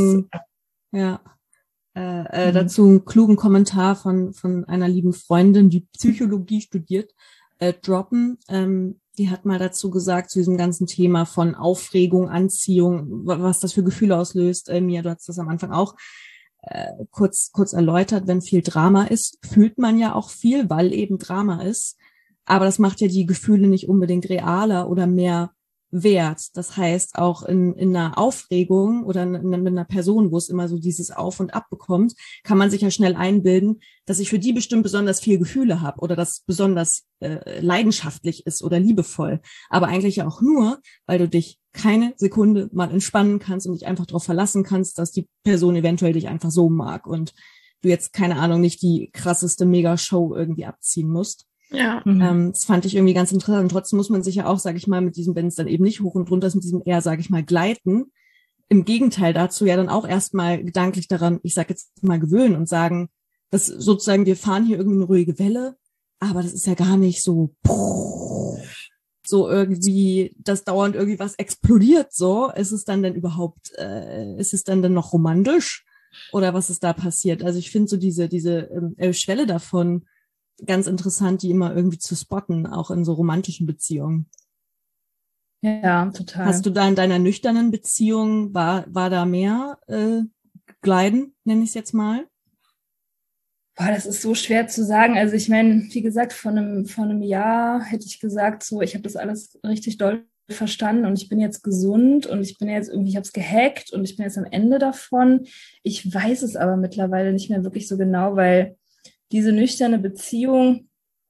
dazu einen klugen Kommentar von einer lieben Freundin, die Psychologie studiert, droppen. Die hat mal dazu gesagt, zu diesem ganzen Thema von Aufregung, Anziehung, was das für Gefühle auslöst. Mia, du hast das am Anfang auch kurz erläutert. Wenn viel Drama ist, fühlt man ja auch viel, weil eben Drama ist. Aber das macht ja die Gefühle nicht unbedingt realer oder mehr wert. Das heißt, auch in einer Aufregung oder mit einer Person, wo es immer so dieses Auf und Ab bekommt, kann man sich ja schnell einbilden, dass ich für die bestimmt besonders viel Gefühle habe oder das besonders leidenschaftlich ist oder liebevoll. Aber eigentlich ja auch nur, weil du dich keine Sekunde mal entspannen kannst und dich einfach darauf verlassen kannst, dass die Person eventuell dich einfach so mag und du jetzt, keine Ahnung, nicht die krasseste Mega-Show irgendwie abziehen musst. Ja. Das fand ich irgendwie ganz interessant. Und trotzdem muss man sich ja auch, sage ich mal, mit diesem, wenn es dann eben nicht hoch und runter ist, mit diesem eher, sage ich mal, gleiten, im Gegenteil dazu ja dann auch erstmal gedanklich daran, ich sage jetzt mal, gewöhnen und sagen, dass sozusagen wir fahren hier irgendwie eine ruhige Welle, aber das ist ja gar nicht so irgendwie, dass dauernd irgendwie was explodiert so. Ist es dann denn überhaupt, ist es dann noch romantisch? Oder was ist da passiert? Also ich finde so diese Schwelle davon ganz interessant, die immer irgendwie zu spotten, auch in so romantischen Beziehungen. Ja, total. Hast du da in deiner nüchternen Beziehung, war da mehr Gleiten, nenne ich es jetzt mal? Boah, das ist so schwer zu sagen. Also ich meine, wie gesagt, vor einem Jahr hätte ich gesagt, so, ich habe das alles richtig doll verstanden und ich bin jetzt gesund und ich bin jetzt irgendwie, ich habe es gehackt und ich bin jetzt am Ende davon. Ich weiß es aber mittlerweile nicht mehr wirklich so genau, weil diese nüchterne Beziehung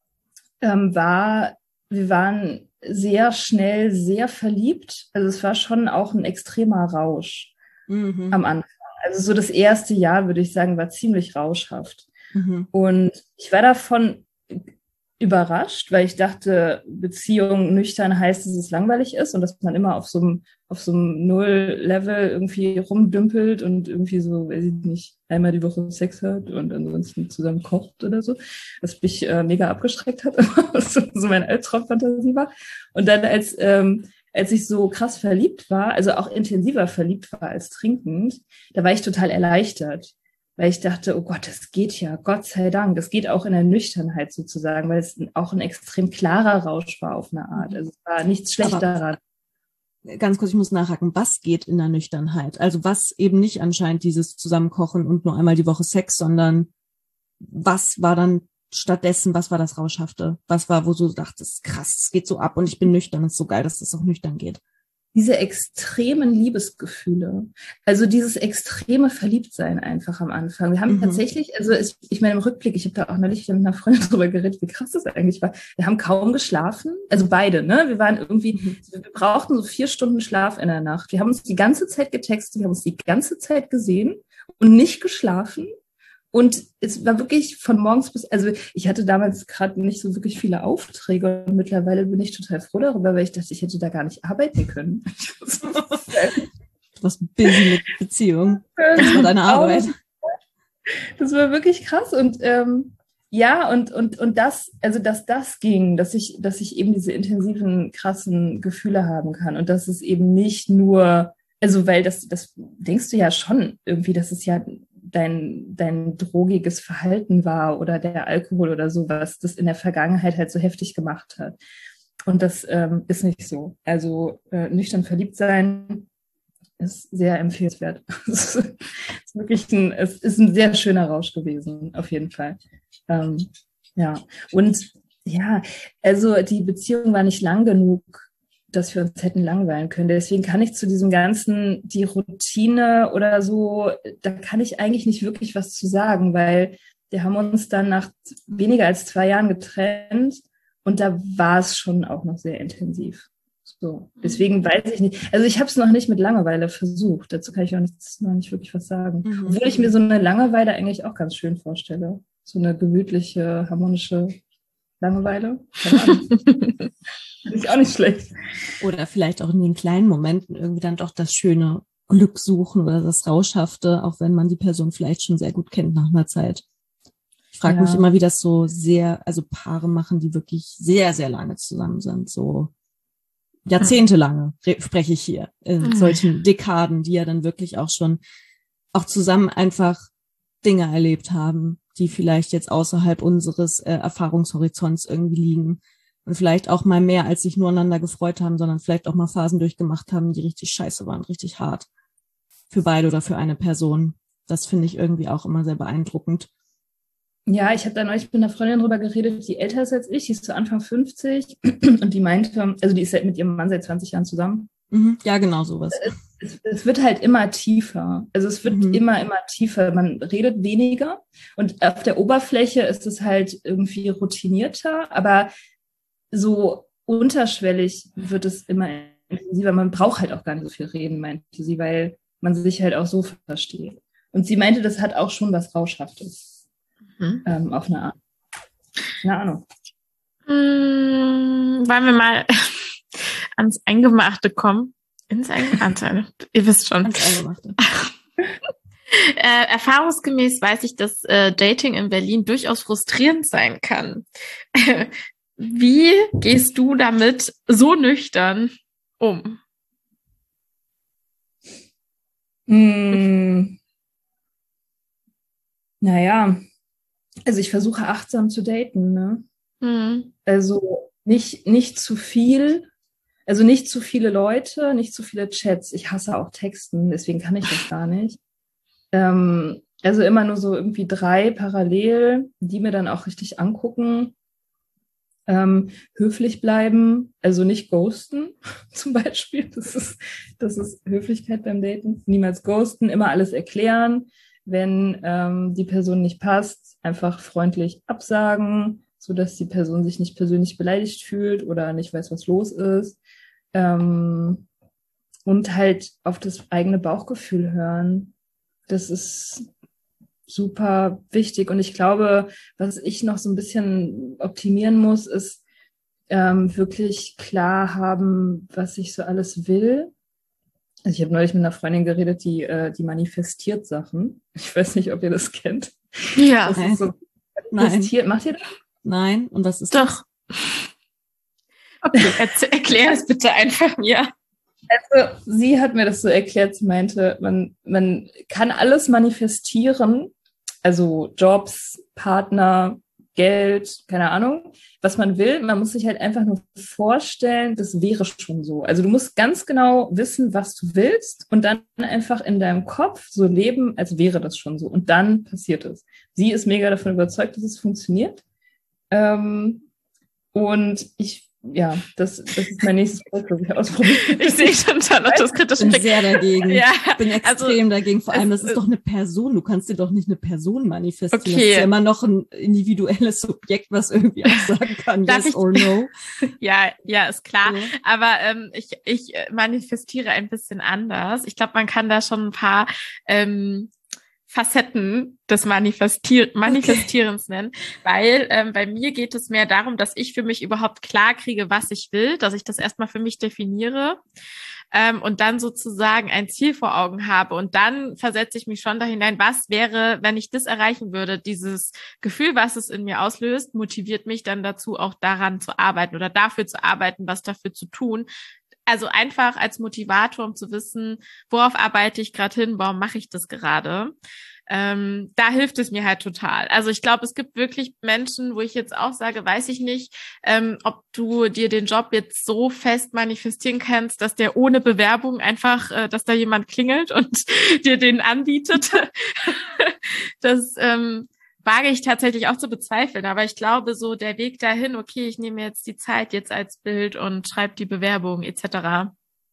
wir waren sehr schnell sehr verliebt. Also es war schon auch ein extremer Rausch am Anfang. Also so das erste Jahr, würde ich sagen, war ziemlich rauschhaft. Und ich war davon überrascht, weil ich dachte, Beziehung nüchtern heißt, dass es langweilig ist und dass man immer auf so einem Null-Level irgendwie rumdümpelt und irgendwie so, weiß ich nicht, einmal die Woche Sex hat und ansonsten zusammen kocht oder so, was mich mega abgeschreckt hat, was so meine Albtraumfantasie war. Und dann als ich so krass verliebt war, also auch intensiver verliebt war als trinkend, da war ich total erleichtert. Weil ich dachte, oh Gott, das geht ja, Gott sei Dank. Das geht auch in der Nüchternheit sozusagen, weil es auch ein extrem klarer Rausch war auf eine Art. Also es war nichts schlecht daran. Ganz kurz, ich muss nachhaken, was geht in der Nüchternheit? Also was eben nicht anscheinend dieses Zusammenkochen und nur einmal die Woche Sex, sondern was war dann stattdessen, was war das Rauschhafte? Was war, wo du dachtest, krass, es geht so ab und ich bin nüchtern, es ist so geil, dass das auch nüchtern geht. Diese extremen Liebesgefühle, also dieses extreme Verliebtsein einfach am Anfang. Wir haben tatsächlich, also ich meine im Rückblick, ich habe da auch neulich mit einer Freundin drüber geredet, wie krass das eigentlich war. Wir haben kaum geschlafen, also beide, ne? Wir waren irgendwie, wir brauchten so 4 Stunden Schlaf in der Nacht. Wir haben uns die ganze Zeit getextet, wir haben uns die ganze Zeit gesehen und nicht geschlafen. Und es war wirklich von morgens bis, also ich hatte damals gerade nicht so wirklich viele Aufträge und mittlerweile bin ich total froh darüber, weil ich dachte, ich hätte da gar nicht arbeiten können. Du warst busy mit Beziehung. Das war deine Arbeit. Das war wirklich krass und ja, und das, also dass das ging, dass ich eben diese intensiven, krassen Gefühle haben kann und dass es eben nicht nur, also weil das denkst du ja schon irgendwie, dass es ja dein drogiges Verhalten war oder der Alkohol oder so, was das in der Vergangenheit halt so heftig gemacht hat. Und das ist nicht so. Also nüchtern verliebt sein ist sehr empfehlenswert. Es ist wirklich es ist ein sehr schöner Rausch gewesen, auf jeden Fall. Ja, und ja, also die Beziehung war nicht lang genug, dass wir uns hätten langweilen können. Deswegen kann ich zu diesem ganzen, die Routine oder so, da kann ich eigentlich nicht wirklich was zu sagen, weil wir haben uns dann nach weniger als 2 Jahren getrennt und da war es schon auch noch sehr intensiv. So, deswegen weiß ich nicht. Also ich habe es noch nicht mit Langeweile versucht. Dazu kann ich auch noch nicht wirklich was sagen. Obwohl ich mir so eine Langeweile eigentlich auch ganz schön vorstelle. So eine gemütliche, harmonische Langeweile. Keine Ahnung. Ist auch nicht schlecht. Oder vielleicht auch in den kleinen Momenten irgendwie dann doch das schöne Glück suchen oder das Rauschhafte, auch wenn man die Person vielleicht schon sehr gut kennt nach einer Zeit. Ich frage mich immer, wie das so also Paare machen, die wirklich sehr, sehr lange zusammen sind, so jahrzehntelange spreche ich hier, in solchen Dekaden, die ja dann wirklich auch schon auch zusammen einfach Dinge erlebt haben, die vielleicht jetzt außerhalb unseres Erfahrungshorizonts irgendwie liegen. Und vielleicht auch mal mehr, als sich nur aneinander gefreut haben, sondern vielleicht auch mal Phasen durchgemacht haben, die richtig scheiße waren, richtig hart. Für beide oder für eine Person. Das finde ich irgendwie auch immer sehr beeindruckend. Ja, ich habe da neulich mit einer Freundin drüber geredet, die älter ist als ich, die ist zu Anfang 50 und die meinte, also die ist mit ihrem Mann seit 20 Jahren zusammen. Ja, genau sowas. Es wird halt immer tiefer. Also es wird immer tiefer. Man redet weniger und auf der Oberfläche ist es halt irgendwie routinierter, aber so unterschwellig wird es immer intensiver. Man braucht halt auch gar nicht so viel reden, meinte sie, weil man sich halt auch so versteht. Und sie meinte, das hat auch schon was Rauschhaftes. Auf eine Art. Keine Ahnung. Wollen wir mal ans Eingemachte kommen? Ins Eingemachte. Ihr wisst schon. Ans Eingemachte. Erfahrungsgemäß weiß ich, dass Dating in Berlin durchaus frustrierend sein kann. Wie gehst du damit so nüchtern um? Naja, also ich versuche achtsam zu daten, ne? Mhm. Also nicht zu viel, also nicht zu viele Leute, nicht zu viele Chats. Ich hasse auch Texten, deswegen kann ich das gar nicht. Also immer nur so irgendwie 3 parallel, die mir dann auch richtig angucken. Höflich bleiben, also nicht ghosten zum Beispiel. Das ist Höflichkeit beim Daten. Niemals ghosten, immer alles erklären. Wenn die Person nicht passt, einfach freundlich absagen, sodass die Person sich nicht persönlich beleidigt fühlt oder nicht weiß, was los ist. Und halt auf das eigene Bauchgefühl hören. Das ist super wichtig. Und ich glaube, was ich noch so ein bisschen optimieren muss, ist wirklich klar haben, was ich so alles will. Also ich habe neulich mit einer Freundin geredet, die manifestiert Sachen. Ich weiß nicht, ob ihr das kennt. Ja. Das ist so Nein. Macht ihr das? Nein. Und was ist Doch. Okay, erklär es bitte einfach mir. Also sie hat mir das so erklärt, sie meinte, man kann alles manifestieren, also Jobs, Partner, Geld, keine Ahnung, was man will. Man muss sich halt einfach nur vorstellen, das wäre schon so. Also du musst ganz genau wissen, was du willst und dann einfach in deinem Kopf so leben, als wäre das schon so. Und dann passiert es. Sie ist mega davon überzeugt, dass es funktioniert. Und das ist mein nächstes Projekt, das ich ausprobiere. Ich sehe schon Charlottes kritische Ich bin Blick. sehr dagegen. Ja, Ich bin extrem dagegen. Vor allem, das ist doch eine Person. Du kannst dir doch nicht eine Person manifestieren. Okay. Das ist ja immer noch ein individuelles Subjekt, was irgendwie auch sagen kann, yes or no. Ja, ist klar. Ja. Aber ich manifestiere ein bisschen anders. Ich glaube, man kann da schon ein paar Facetten des Manifestierens nennen, weil bei mir geht es mehr darum, dass ich für mich überhaupt klar kriege, was ich will, dass ich das erstmal für mich definiere und dann sozusagen ein Ziel vor Augen habe und dann versetze ich mich schon da hinein, was wäre, wenn ich das erreichen würde. Dieses Gefühl, was es in mir auslöst, motiviert mich dann dazu, auch daran zu arbeiten oder dafür zu arbeiten, was dafür zu tun. Also einfach als Motivator, um zu wissen, worauf arbeite ich gerade hin, warum mache ich das gerade? Da hilft es mir halt total. Also ich glaube, es gibt wirklich Menschen, wo ich jetzt auch sage, weiß ich nicht, ob du dir den Job jetzt so fest manifestieren kannst, dass der ohne Bewerbung einfach, dass da jemand klingelt und dir den anbietet. Das wage ich tatsächlich auch zu bezweifeln. Aber ich glaube, so der Weg dahin, okay, ich nehme jetzt die Zeit jetzt als Bild und schreibe die Bewerbung etc.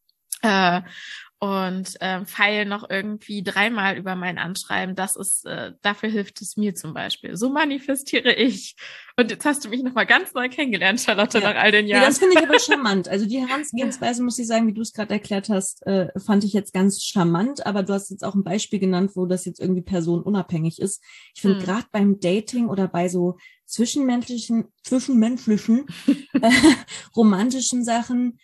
Und feile noch irgendwie 3-mal über mein Anschreiben. Das ist, dafür hilft es mir zum Beispiel. So manifestiere ich. Und jetzt hast du mich nochmal ganz neu kennengelernt, Charlotte, nach all den Jahren. Ja, das finde ich aber charmant. Also die Herangehensweise, muss ich sagen, wie du es gerade erklärt hast, fand ich jetzt ganz charmant. Aber du hast jetzt auch ein Beispiel genannt, wo das jetzt irgendwie personenunabhängig ist. Ich finde gerade beim Dating oder bei so zwischenmenschlichen, romantischen Sachen,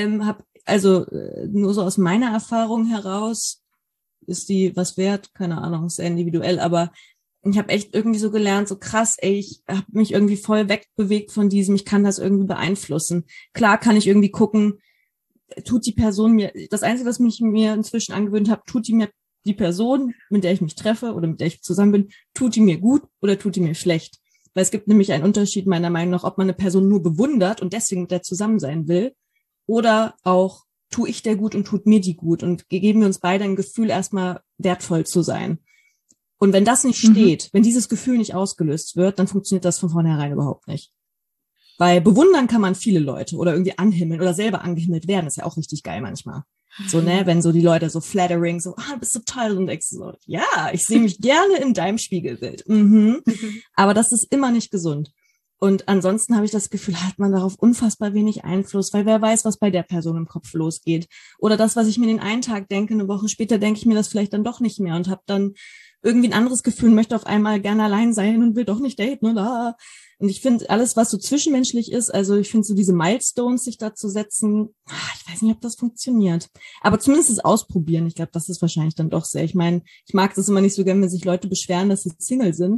nur so aus meiner Erfahrung heraus ist die was wert, keine Ahnung, ist sehr individuell, aber ich habe echt irgendwie so gelernt, so krass, ey, ich habe mich irgendwie voll wegbewegt von diesem, ich kann das irgendwie beeinflussen. Klar kann ich irgendwie gucken, tut die Person mir, das Einzige, was mir inzwischen angewöhnt habe, tut die Person, mit der ich mich treffe oder mit der ich zusammen bin, tut die mir gut oder tut die mir schlecht? Weil es gibt nämlich einen Unterschied meiner Meinung nach, ob man eine Person nur bewundert und deswegen mit der zusammen sein will, oder auch, tue ich der gut und tut mir die gut und geben wir uns beide ein Gefühl, erstmal wertvoll zu sein. Und wenn das nicht steht, wenn dieses Gefühl nicht ausgelöst wird, dann funktioniert das von vornherein überhaupt nicht. Weil bewundern kann man viele Leute oder irgendwie anhimmeln oder selber angehimmelt werden, ist ja auch richtig geil manchmal. So, ne, wenn so die Leute so flattering, so, bist du toll und denkst so, ja, ich sehe mich gerne in deinem Spiegelbild. Aber das ist immer nicht gesund. Und ansonsten habe ich das Gefühl, hat man darauf unfassbar wenig Einfluss, weil wer weiß, was bei der Person im Kopf losgeht. Oder das, was ich mir den einen Tag denke, eine Woche später denke ich mir das vielleicht dann doch nicht mehr und habe dann irgendwie ein anderes Gefühl, möchte auf einmal gerne allein sein und will doch nicht daten oder. Und ich finde, alles, was so zwischenmenschlich ist, also ich finde so diese Milestones, sich da zu setzen, ich weiß nicht, ob das funktioniert. Aber zumindest das Ausprobieren, ich glaube, das ist wahrscheinlich dann doch sehr. Ich meine, ich mag das immer nicht so gern, wenn sich Leute beschweren, dass sie Single sind.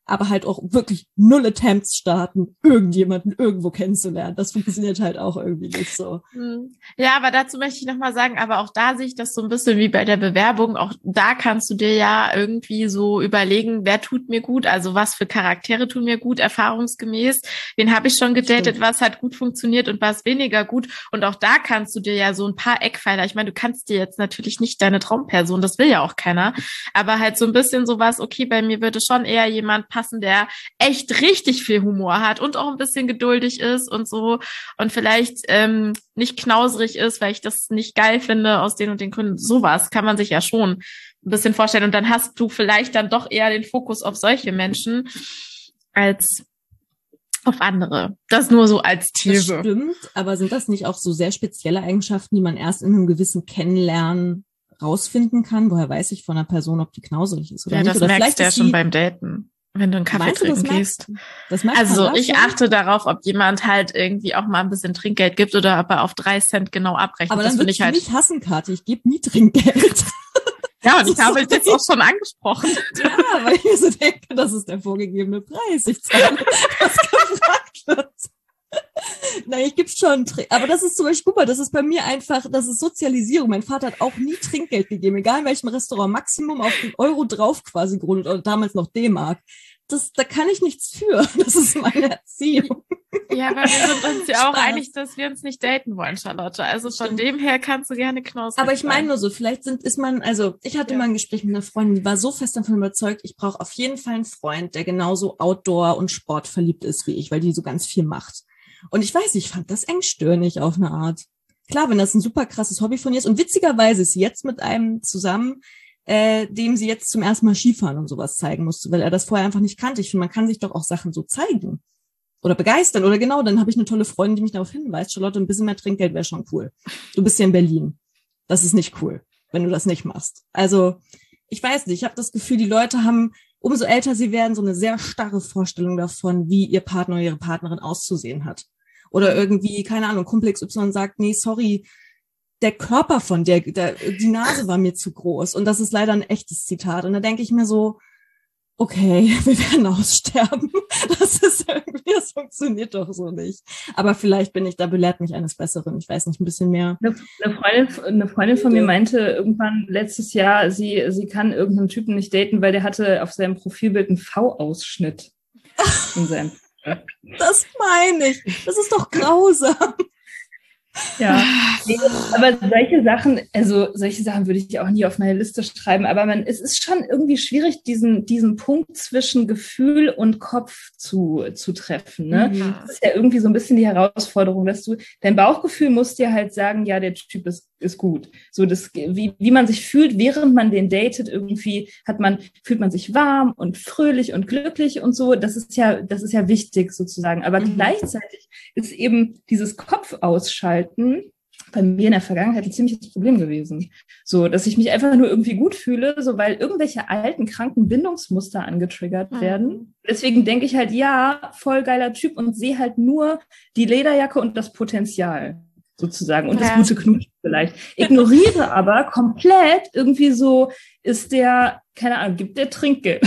aber halt auch wirklich 0 Attempts starten, irgendjemanden irgendwo kennenzulernen. Das funktioniert halt auch irgendwie nicht so. Ja, aber dazu möchte ich nochmal sagen, aber auch da sehe ich das so ein bisschen wie bei der Bewerbung. Auch da kannst du dir ja irgendwie so überlegen, wer tut mir gut, also was für Charaktere tun mir gut, erfahrungsgemäß. Wen habe ich schon gedatet, Stimmt. was hat gut funktioniert und was weniger gut. Und auch da kannst du dir ja so ein paar Eckpfeiler, ich meine, du kannst dir jetzt natürlich nicht deine Traumperson, das will ja auch keiner, aber halt so ein bisschen sowas, okay, bei mir würde schon eher jemand passen, der echt richtig viel Humor hat und auch ein bisschen geduldig ist und so und vielleicht nicht knausrig ist, weil ich das nicht geil finde aus den und den Gründen. Sowas kann man sich ja schon ein bisschen vorstellen und dann hast du vielleicht dann doch eher den Fokus auf solche Menschen als auf andere. Das nur so als These. Das stimmt, aber sind das nicht auch so sehr spezielle Eigenschaften, die man erst in einem gewissen Kennenlernen rausfinden kann? Woher weiß ich von einer Person, ob die knausrig ist oder Ja, nicht? das Oder merkst vielleicht du ja ist schon sie, beim Daten, wenn du einen Kaffee meinst du, trinken gehst. Das merkt man Also da ich schon? achte darauf, ob jemand halt irgendwie auch mal ein bisschen Trinkgeld gibt oder ob er auf 3 Cent genau abrechnet. Aber Das dann finde würdest ich halt. du mich hassen, Kathi. Ich gebe nie Trinkgeld. Ja, und ich habe es jetzt auch schon angesprochen. Ja, weil ich mir so denke, das ist der vorgegebene Preis. Ich zahle, was gefragt wird. Nein, ich gebe schon, aber das ist zum Beispiel, guck mal, das ist bei mir einfach, das ist Sozialisierung. Mein Vater hat auch nie Trinkgeld gegeben, egal in welchem Restaurant, Maximum auf den Euro drauf quasi gerundet oder damals noch D-Mark. Da kann ich nichts für. Das ist meine Erziehung. Ja, aber wir sind uns ja auch Spaß. einig, dass wir uns nicht daten wollen, Charlotte. Also von Stimmt. dem her kannst du gerne knausrig Aber ich meine sein. nur so, vielleicht ich hatte mal ein Gespräch mit einer Freundin, die war so fest davon überzeugt, ich brauche auf jeden Fall einen Freund, der genauso Outdoor und Sport verliebt ist wie ich, weil die so ganz viel macht. Und ich weiß, ich fand das engstirnig auf eine Art. Klar, wenn das ein super krasses Hobby von ihr ist. Und witzigerweise ist sie jetzt mit einem zusammen, dem sie jetzt zum ersten Mal Skifahren und sowas zeigen musste, weil er das vorher einfach nicht kannte. Ich finde, man kann sich doch auch Sachen so zeigen oder begeistern. Oder genau, dann habe ich eine tolle Freundin, die mich darauf hinweist, Charlotte, ein bisschen mehr Trinkgeld wäre schon cool. Du bist ja in Berlin. Das ist nicht cool, wenn du das nicht machst. Also, ich weiß nicht, ich habe das Gefühl, die Leute haben, umso älter sie werden, so eine sehr starre Vorstellung davon, wie ihr Partner oder ihre Partnerin auszusehen hat. Oder irgendwie, keine Ahnung, Kumpel XY sagt, nee, sorry, der Körper von die Nase war mir zu groß. Und das ist leider ein echtes Zitat. Und da denke ich mir so, okay, wir werden aussterben. Das funktioniert doch so nicht. Aber vielleicht belehrt mich eines Besseren. Ich weiß nicht, ein bisschen mehr. Eine Freundin von mir meinte irgendwann letztes Jahr, sie kann irgendeinen Typen nicht daten, weil der hatte auf seinem Profilbild einen V-Ausschnitt in seinem. Das meine ich. Das ist doch grausam. Ja, aber solche Sachen würde ich auch nie auf meine Liste schreiben, aber es ist schon irgendwie schwierig, diesen Punkt zwischen Gefühl und Kopf zu treffen, ne? Mhm. Das ist ja irgendwie so ein bisschen die Herausforderung, dass dein Bauchgefühl muss dir halt sagen, ja, der Typ ist gut. So, wie man sich fühlt, während man den datet, irgendwie fühlt man sich warm und fröhlich und glücklich und so. Das ist ja wichtig sozusagen. Aber gleichzeitig ist eben dieses Kopf ausschalten bei mir in der Vergangenheit ein ziemliches Problem gewesen. So, dass ich mich einfach nur irgendwie gut fühle, so weil irgendwelche alten, kranken Bindungsmuster angetriggert werden. Deswegen denke ich halt, ja, voll geiler Typ und sehe halt nur die Lederjacke und das Potenzial sozusagen und das gute Knutschen vielleicht. Ignoriere aber komplett irgendwie so, ist der, keine Ahnung, gibt der Trinkgeld.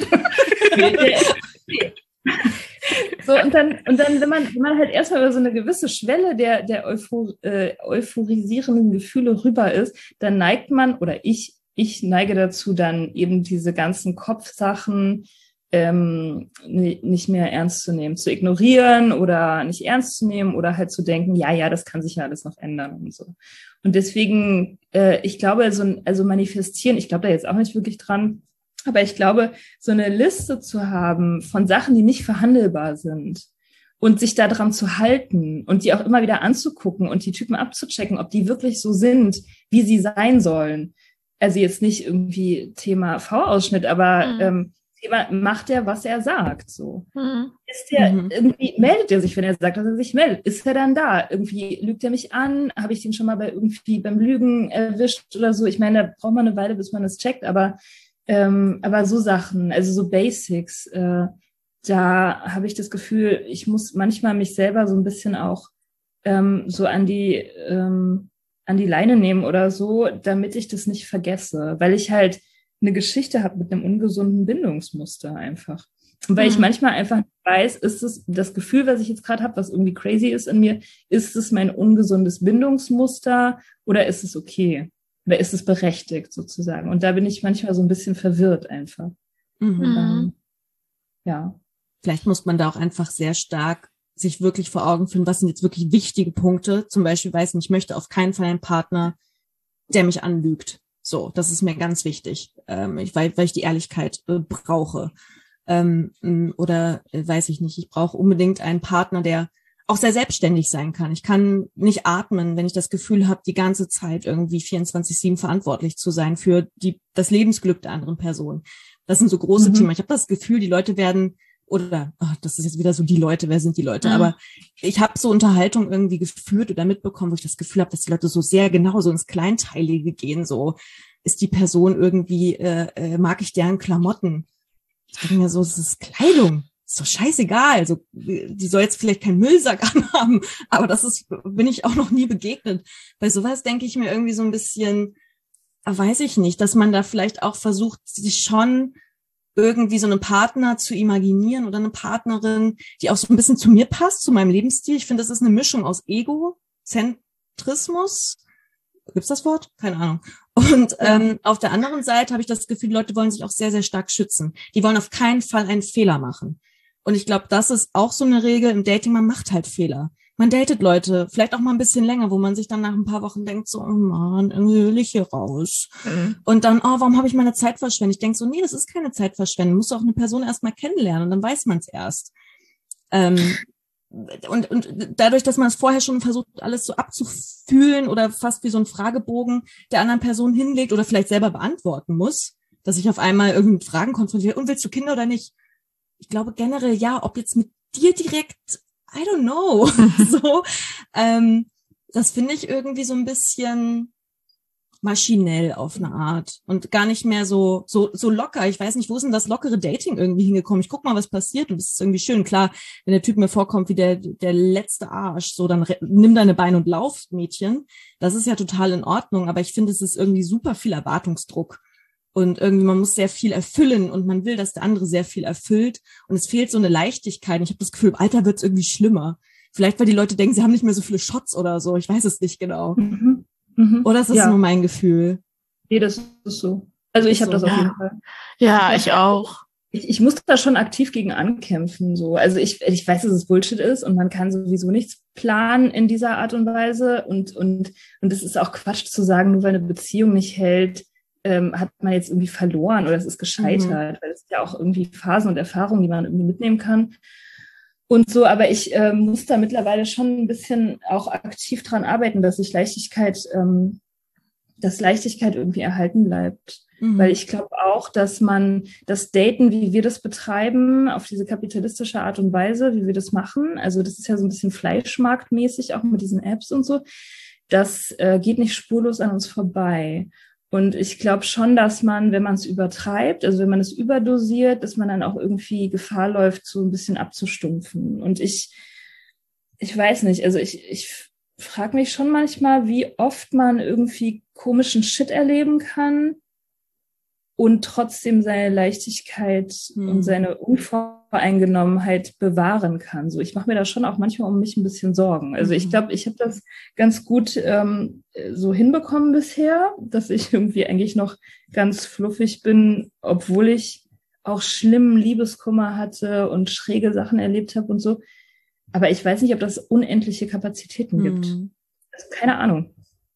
So, und dann, wenn man halt erstmal über so eine gewisse Schwelle der euphorisierenden Gefühle rüber ist, dann neigt man, oder ich neige dazu, dann eben diese ganzen Kopfsachen nicht mehr ernst zu nehmen, zu ignorieren oder nicht ernst zu nehmen oder halt zu denken, ja, das kann sich ja alles noch ändern und so. Und deswegen, ich glaube, also manifestieren, ich glaube da jetzt auch nicht wirklich dran, aber ich glaube, so eine Liste zu haben von Sachen, die nicht verhandelbar sind und sich daran zu halten und die auch immer wieder anzugucken und die Typen abzuchecken, ob die wirklich so sind, wie sie sein sollen. Also jetzt nicht irgendwie Thema V-Ausschnitt, aber Thema, macht er, was er sagt, so. Ist der, irgendwie meldet er sich, wenn er sagt, dass er sich meldet? Ist er dann da? Irgendwie lügt er mich an? Habe ich den schon mal beim Lügen erwischt oder so? Ich meine, da braucht man eine Weile, bis man das checkt, aber so Sachen, also so Basics, da habe ich das Gefühl, ich muss manchmal mich selber so ein bisschen auch so an die Leine nehmen oder so, damit ich das nicht vergesse, weil ich halt eine Geschichte habe mit einem ungesunden Bindungsmuster einfach. Weil ich manchmal einfach weiß, ist es das Gefühl, was ich jetzt gerade habe, was irgendwie crazy ist in mir, ist es mein ungesundes Bindungsmuster oder ist es okay? Oder ist es berechtigt sozusagen? Und da bin ich manchmal so ein bisschen verwirrt einfach. Ja. Vielleicht muss man da auch einfach sehr stark sich wirklich vor Augen führen, was sind jetzt wirklich wichtige Punkte. Zum Beispiel, weiß nicht, ich möchte auf keinen Fall einen Partner, der mich anlügt. So, das ist mir ganz wichtig, weil ich die Ehrlichkeit brauche. Oder weiß ich nicht, ich brauche unbedingt einen Partner, der auch sehr selbstständig sein kann. Ich kann nicht atmen, wenn ich das Gefühl habe, die ganze Zeit irgendwie 24/7 verantwortlich zu sein für das Lebensglück der anderen Person. Das sind so große Themen. Ich habe das Gefühl, die Leute werden, das ist jetzt wieder so die Leute, wer sind die Leute? Aber ich habe so Unterhaltung irgendwie geführt oder mitbekommen, wo ich das Gefühl habe, dass die Leute so sehr genau so ins Kleinteilige gehen. So ist die Person irgendwie, mag ich deren Klamotten? Ich denke mir so, es ist Kleidung. Ist doch scheißegal. Also, die soll jetzt vielleicht keinen Müllsack anhaben, aber bin ich auch noch nie begegnet. Bei sowas denke ich mir irgendwie so ein bisschen, weiß ich nicht, dass man da vielleicht auch versucht, sich schon irgendwie so einen Partner zu imaginieren oder eine Partnerin, die auch so ein bisschen zu mir passt, zu meinem Lebensstil. Ich finde, das ist eine Mischung aus Egozentrismus. Gibt's das Wort? Keine Ahnung. Und auf der anderen Seite habe ich das Gefühl, die Leute wollen sich auch sehr, sehr stark schützen. Die wollen auf keinen Fall einen Fehler machen. Und ich glaube, das ist auch so eine Regel im Dating, man macht halt Fehler. Man datet Leute, vielleicht auch mal ein bisschen länger, wo man sich dann nach ein paar Wochen denkt, so, oh Mann, irgendwie will ich hier raus. Und dann, warum habe ich meine Zeit verschwendet? Ich denke so, nee, das ist keine Zeitverschwendung. Du musst auch eine Person erstmal kennenlernen und dann weiß man es erst. Und dadurch, dass man es vorher schon versucht, alles so abzufühlen oder fast wie so ein Fragebogen der anderen Person hinlegt oder vielleicht selber beantworten muss, dass ich auf einmal irgendwie Fragen konfrontiere, und willst du Kinder oder nicht? Ich glaube generell ja, ob jetzt mit dir direkt, I don't know, so, das finde ich irgendwie so ein bisschen maschinell auf eine Art und gar nicht mehr so locker. Ich weiß nicht, wo ist denn das lockere Dating irgendwie hingekommen? Ich guck mal, was passiert und das ist irgendwie schön. Klar, wenn der Typ mir vorkommt wie der letzte Arsch, so dann nimm deine Beine und lauf, Mädchen. Das ist ja total in Ordnung, aber ich finde, es ist irgendwie super viel Erwartungsdruck und irgendwie man muss sehr viel erfüllen und man will, dass der andere sehr viel erfüllt und es fehlt so eine Leichtigkeit. Ich habe das Gefühl, im Alter wird es irgendwie schlimmer. Vielleicht, weil die Leute denken, sie haben nicht mehr so viele Shots oder so. Ich weiß es nicht genau. Oder ist das nur mein Gefühl? Nee, das ist so. Also ich habe das auf jeden Fall. Ja, ich auch. Ich muss da schon aktiv gegen ankämpfen. So. Also ich weiß, dass es Bullshit ist und man kann sowieso nichts planen in dieser Art und Weise. Und es ist auch Quatsch zu sagen, nur weil eine Beziehung nicht hält, hat man jetzt irgendwie verloren oder es ist gescheitert. Weil es sind ja auch irgendwie Phasen und Erfahrungen, die man irgendwie mitnehmen kann. Und so, aber ich muss da mittlerweile schon ein bisschen auch aktiv dran arbeiten, dass Leichtigkeit irgendwie erhalten bleibt. Weil ich glaube auch, dass man das Daten, wie wir das betreiben, auf diese kapitalistische Art und Weise, wie wir das machen, also das ist ja so ein bisschen fleischmarktmäßig, auch mit diesen Apps und so, das geht nicht spurlos an uns vorbei. Und ich glaube schon, dass man, wenn man es übertreibt, also wenn man es überdosiert, dass man dann auch irgendwie Gefahr läuft, so ein bisschen abzustumpfen. Und ich weiß nicht, also ich frage mich schon manchmal, wie oft man irgendwie komischen Shit erleben kann und trotzdem seine Leichtigkeit und seine Unvoreingenommenheit bewahren kann. So, ich mache mir da schon auch manchmal um mich ein bisschen Sorgen. Also ich glaube, ich habe das ganz gut so hinbekommen bisher, dass ich irgendwie eigentlich noch ganz fluffig bin, obwohl ich auch schlimmen Liebeskummer hatte und schräge Sachen erlebt habe und so. Aber ich weiß nicht, ob das unendliche Kapazitäten gibt. Also, keine Ahnung.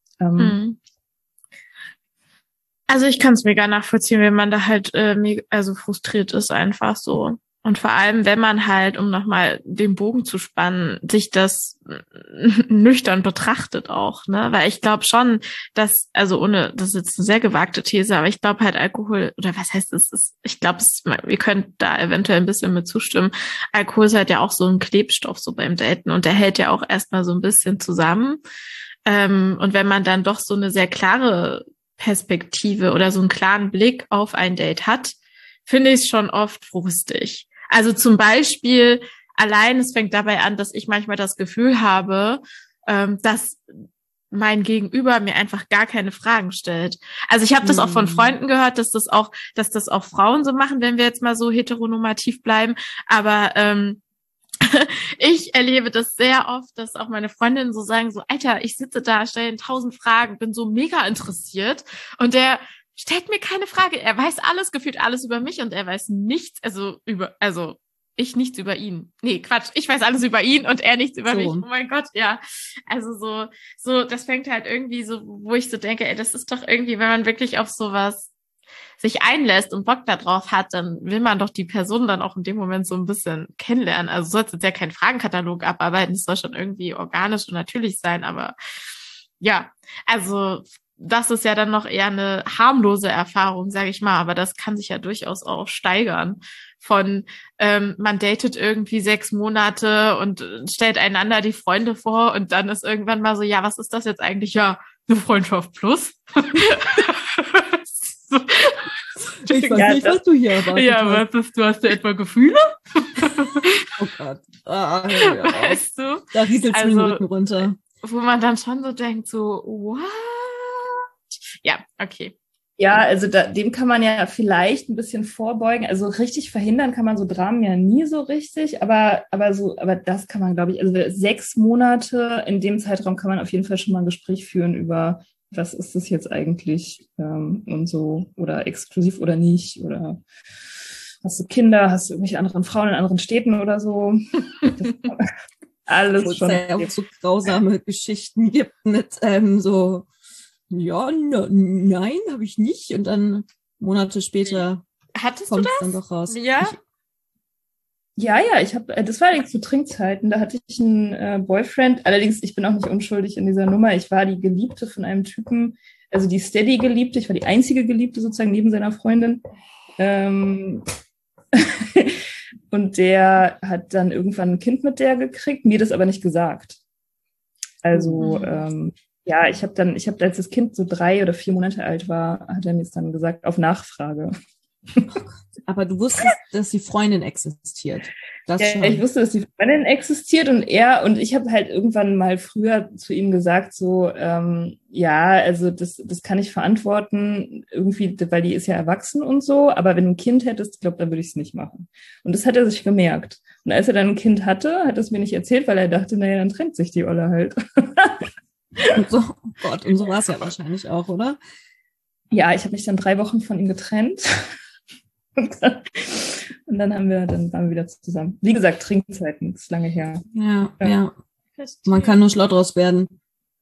Also ich kann es mega nachvollziehen, wenn man da halt frustriert ist einfach so. Und vor allem, wenn man halt, um nochmal den Bogen zu spannen, sich das nüchtern betrachtet auch, ne? Weil ich glaube schon, dass, also ohne, das ist jetzt eine sehr gewagte These, aber ich glaube halt Alkohol, oder was heißt es, ich glaube, wir können da eventuell ein bisschen mit zustimmen. Alkohol ist halt ja auch so ein Klebstoff so beim Daten und der hält ja auch erstmal so ein bisschen zusammen. Und wenn man dann doch so eine sehr klare Perspektive oder so einen klaren Blick auf ein Date hat, finde ich es schon oft frustig. Also zum Beispiel allein, es fängt dabei an, dass ich manchmal das Gefühl habe, dass mein Gegenüber mir einfach gar keine Fragen stellt. Also ich habe das auch von Freunden gehört, dass das auch Frauen so machen, wenn wir jetzt mal so heteronormativ bleiben. Aber ich erlebe das sehr oft, dass auch meine Freundinnen so sagen, so, Alter, ich sitze da, stelle 1000 Fragen, bin so mega interessiert und der stellt mir keine Frage. Er weiß alles, gefühlt alles über mich und er weiß nichts, ich nichts über ihn. Nee, Quatsch, ich weiß alles über ihn und er nichts über mich. Oh mein Gott, ja. Also so, das fängt halt irgendwie so, wo ich so denke, ey, das ist doch irgendwie, wenn man wirklich auf sowas sich einlässt und Bock da drauf hat, dann will man doch die Person dann auch in dem Moment so ein bisschen kennenlernen. Also soll es jetzt ja keinen Fragenkatalog abarbeiten, es soll schon irgendwie organisch und natürlich sein, aber ja, also das ist ja dann noch eher eine harmlose Erfahrung, sage ich mal, aber das kann sich ja durchaus auch steigern. Von man datet irgendwie 6 Monate und stellt einander die Freunde vor und dann ist irgendwann mal so, ja, was ist das jetzt eigentlich? Ja, eine Freundschaft plus. Ich weiß nicht, was du hier erwartet hast. Du hast ja etwa Gefühle? Oh Gott. Ja. Weißt du? Da rieselt es mir den Rücken runter. Wo man dann schon so denkt, so, what? Ja, okay. Ja, also dem kann man ja vielleicht ein bisschen vorbeugen. Also richtig verhindern kann man so Dramen ja nie so richtig, aber das kann man, glaube ich, also 6 Monate, in dem Zeitraum kann man auf jeden Fall schon mal ein Gespräch führen über, was ist das jetzt eigentlich und so, oder exklusiv oder nicht, oder hast du Kinder, hast du irgendwelche anderen Frauen in anderen Städten oder so. Alles schon. Es ja auch so grausame Geschichten gibt mit so, ja, nein, habe ich nicht. Und dann Monate später kommt es dann doch raus. Ja? Ja, das war allerdings zu Trinkzeiten, da hatte ich einen Boyfriend, allerdings, ich bin auch nicht unschuldig in dieser Nummer, ich war die Geliebte von einem Typen, also die Steady-Geliebte, ich war die einzige Geliebte sozusagen neben seiner Freundin, und der hat dann irgendwann ein Kind mit der gekriegt, mir das aber nicht gesagt. Also, ja, ich habe, als das Kind so 3 oder 4 Monate alt war, hat er mir es dann gesagt, auf Nachfrage. Aber du wusstest, dass die Freundin existiert. Das ja, schon. Ich wusste, dass die Freundin existiert und ich habe halt irgendwann mal früher zu ihm gesagt, so, ja, also das kann ich verantworten, irgendwie, weil die ist ja erwachsen und so, aber wenn du ein Kind hättest, ich glaube, dann würde ich es nicht machen. Und das hat er sich gemerkt. Und als er dann ein Kind hatte, hat er es mir nicht erzählt, weil er dachte, naja, dann trennt sich die Olle halt. Und so, oh Gott, und so war es ja wahrscheinlich auch, oder? Ja, ich habe mich dann 3 Wochen von ihm getrennt. Und dann waren wir wieder zusammen. Wie gesagt, Trinkzeiten, das ist lange her. Ja. Man kann nur schlau draus werden.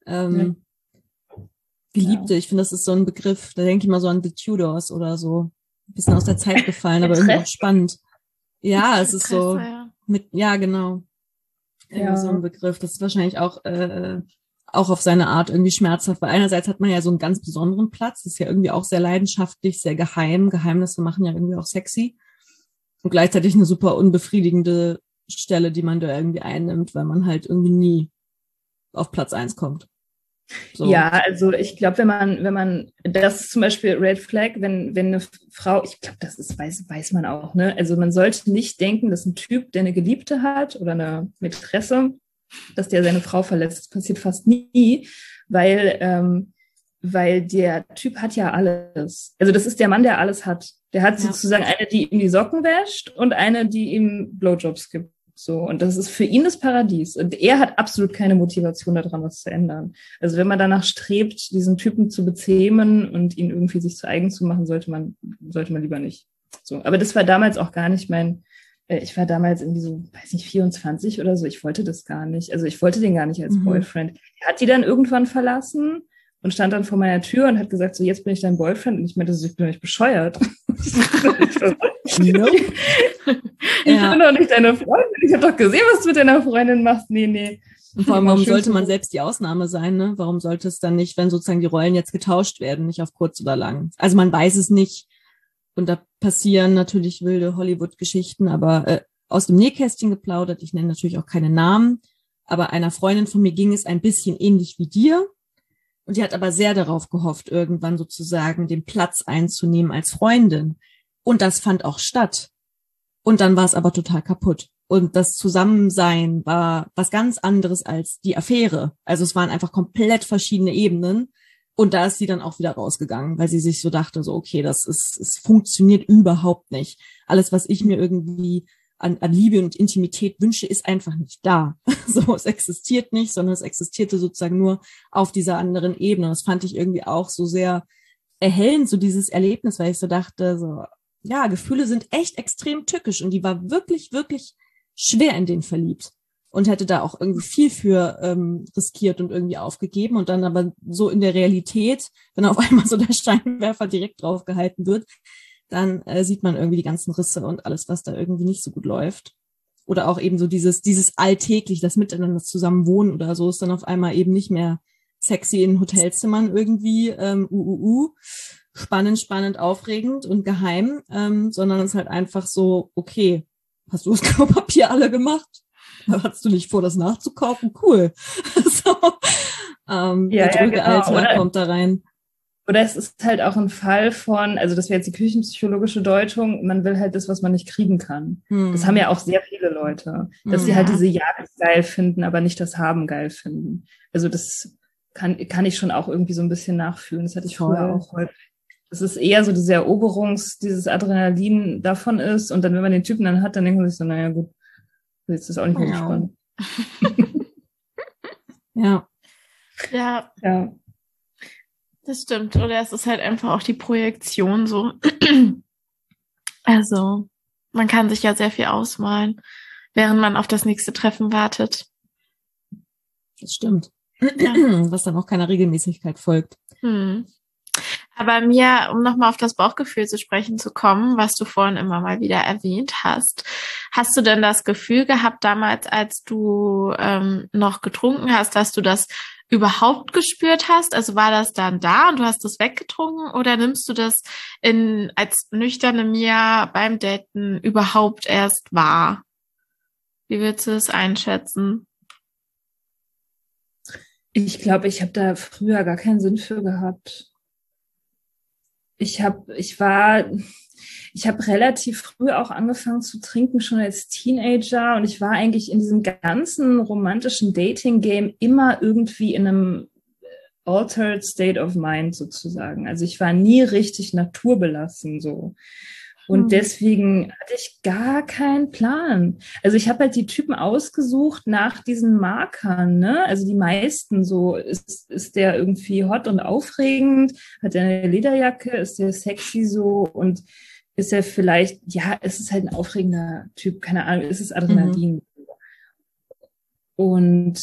Geliebte, ich finde, das ist so ein Begriff, da denke ich mal so an The Tudors oder so. Ein bisschen aus der Zeit gefallen, aber irgendwie auch spannend. Ja, es ist so genau. Irgendwie so ein Begriff. Das ist wahrscheinlich auch auf seine Art irgendwie schmerzhaft, weil einerseits hat man ja so einen ganz besonderen Platz, das ist ja irgendwie auch sehr leidenschaftlich, sehr geheim. Geheimnisse machen ja irgendwie auch sexy. Und gleichzeitig eine super unbefriedigende Stelle, die man da irgendwie einnimmt, weil man halt irgendwie nie auf Platz 1 kommt. So. Ja, also ich glaube, wenn man, das ist zum Beispiel Red Flag, wenn eine Frau, ich glaube, das ist, weiß man auch, ne? Also man sollte nicht denken, dass ein Typ, der eine Geliebte hat oder eine Mätresse, dass der seine Frau verletzt. Das passiert fast nie, weil der Typ hat ja alles. Also das ist der Mann, der alles hat. Der hat sozusagen eine, die ihm die Socken wäscht und eine, die ihm Blowjobs gibt. So, und das ist für ihn das Paradies. Und er hat absolut keine Motivation daran, was zu ändern. Also wenn man danach strebt, diesen Typen zu bezähmen und ihn irgendwie sich zu eigen zu machen, sollte man lieber nicht. So, aber das war damals auch gar nicht ich war damals irgendwie so, weiß nicht, 24 oder so. Ich wollte das gar nicht. Also ich wollte den gar nicht als Boyfriend. Er hat die dann irgendwann verlassen und stand dann vor meiner Tür und hat gesagt, so, jetzt bin ich dein Boyfriend. Und ich meinte, ich bin doch nicht bescheuert. Ich bin doch nicht deine Freundin. Ich habe doch gesehen, was du mit deiner Freundin machst. Nee. Und vor allem, warum sollte man selbst die Ausnahme sein, ne? Warum sollte es dann nicht, wenn sozusagen die Rollen jetzt getauscht werden, nicht auf kurz oder lang? Also man weiß es nicht. Und da passieren natürlich wilde Hollywood-Geschichten, aber aus dem Nähkästchen geplaudert, ich nenne natürlich auch keine Namen, aber einer Freundin von mir ging es ein bisschen ähnlich wie dir. Und die hat aber sehr darauf gehofft, irgendwann sozusagen den Platz einzunehmen als Freundin. Und das fand auch statt. Und dann war es aber total kaputt. Und das Zusammensein war was ganz anderes als die Affäre. Also es waren einfach komplett verschiedene Ebenen. Und da ist sie dann auch wieder rausgegangen, weil sie sich so dachte, so okay, es funktioniert überhaupt nicht. Alles, was ich mir irgendwie an Liebe und Intimität wünsche, ist einfach nicht da. So, es existiert nicht, sondern es existierte sozusagen nur auf dieser anderen Ebene. Das fand ich irgendwie auch so sehr erhellend, so dieses Erlebnis, weil ich so dachte, so, ja, Gefühle sind echt extrem tückisch und die war wirklich, wirklich schwer in den verliebt und hätte da auch irgendwie viel für riskiert und irgendwie aufgegeben und dann aber so in der Realität, wenn auf einmal so der Scheinwerfer direkt drauf gehalten wird, dann sieht man irgendwie die ganzen Risse und alles, was da irgendwie nicht so gut läuft. Oder auch eben so dieses alltäglich, das Miteinander zusammen wohnen oder so, ist dann auf einmal eben nicht mehr sexy in Hotelzimmern irgendwie, spannend, aufregend und geheim, sondern es ist halt einfach so, okay, hast du das Klopapier alle gemacht? Hattest du nicht vor, das nachzukaufen? Cool. So, der drüge Alter kommt da rein. Oder es ist halt auch ein Fall von, also das wäre jetzt die küchenpsychologische Deutung, man will halt das, was man nicht kriegen kann. Das haben ja auch sehr viele Leute, dass sie halt diese Jagd geil finden, aber nicht das Haben geil finden. Also das kann ich schon auch irgendwie so ein bisschen nachfühlen. Das hatte ich früher auch häufig. Das ist eher so diese dieses Adrenalin davon ist und dann, wenn man den Typen dann hat, dann denkt man sich so, naja gut, jetzt ist das auch nicht mehr so spannend. Ja. Das stimmt. Oder es ist halt einfach auch die Projektion so. Also, man kann sich ja sehr viel ausmalen, während man auf das nächste Treffen wartet. Das stimmt. Ja. Was dann auch keiner Regelmäßigkeit folgt. Aber mir, um nochmal auf das Bauchgefühl zu sprechen zu kommen, was du vorhin immer mal wieder erwähnt hast, hast du denn das Gefühl gehabt damals, als du noch getrunken hast, dass du das überhaupt gespürt hast? Also war das dann da und du hast es weggetrunken oder nimmst du das als nüchterne Mia beim Daten überhaupt erst wahr? Wie würdest du das einschätzen? Ich glaube, ich habe da früher gar keinen Sinn für gehabt. Ich habe relativ früh auch angefangen zu trinken, schon als Teenager. Und ich war eigentlich in diesem ganzen romantischen Dating-Game immer irgendwie in einem altered state of mind sozusagen. Also ich war nie richtig naturbelassen so. Und deswegen hatte ich gar keinen Plan. Also ich habe halt die Typen ausgesucht nach diesen Markern, ne? Also die meisten so, ist der irgendwie hot und aufregend, hat er eine Lederjacke, ist der sexy so und ist er vielleicht, ja, es ist halt ein aufregender Typ, keine Ahnung, ist es Adrenalin. Und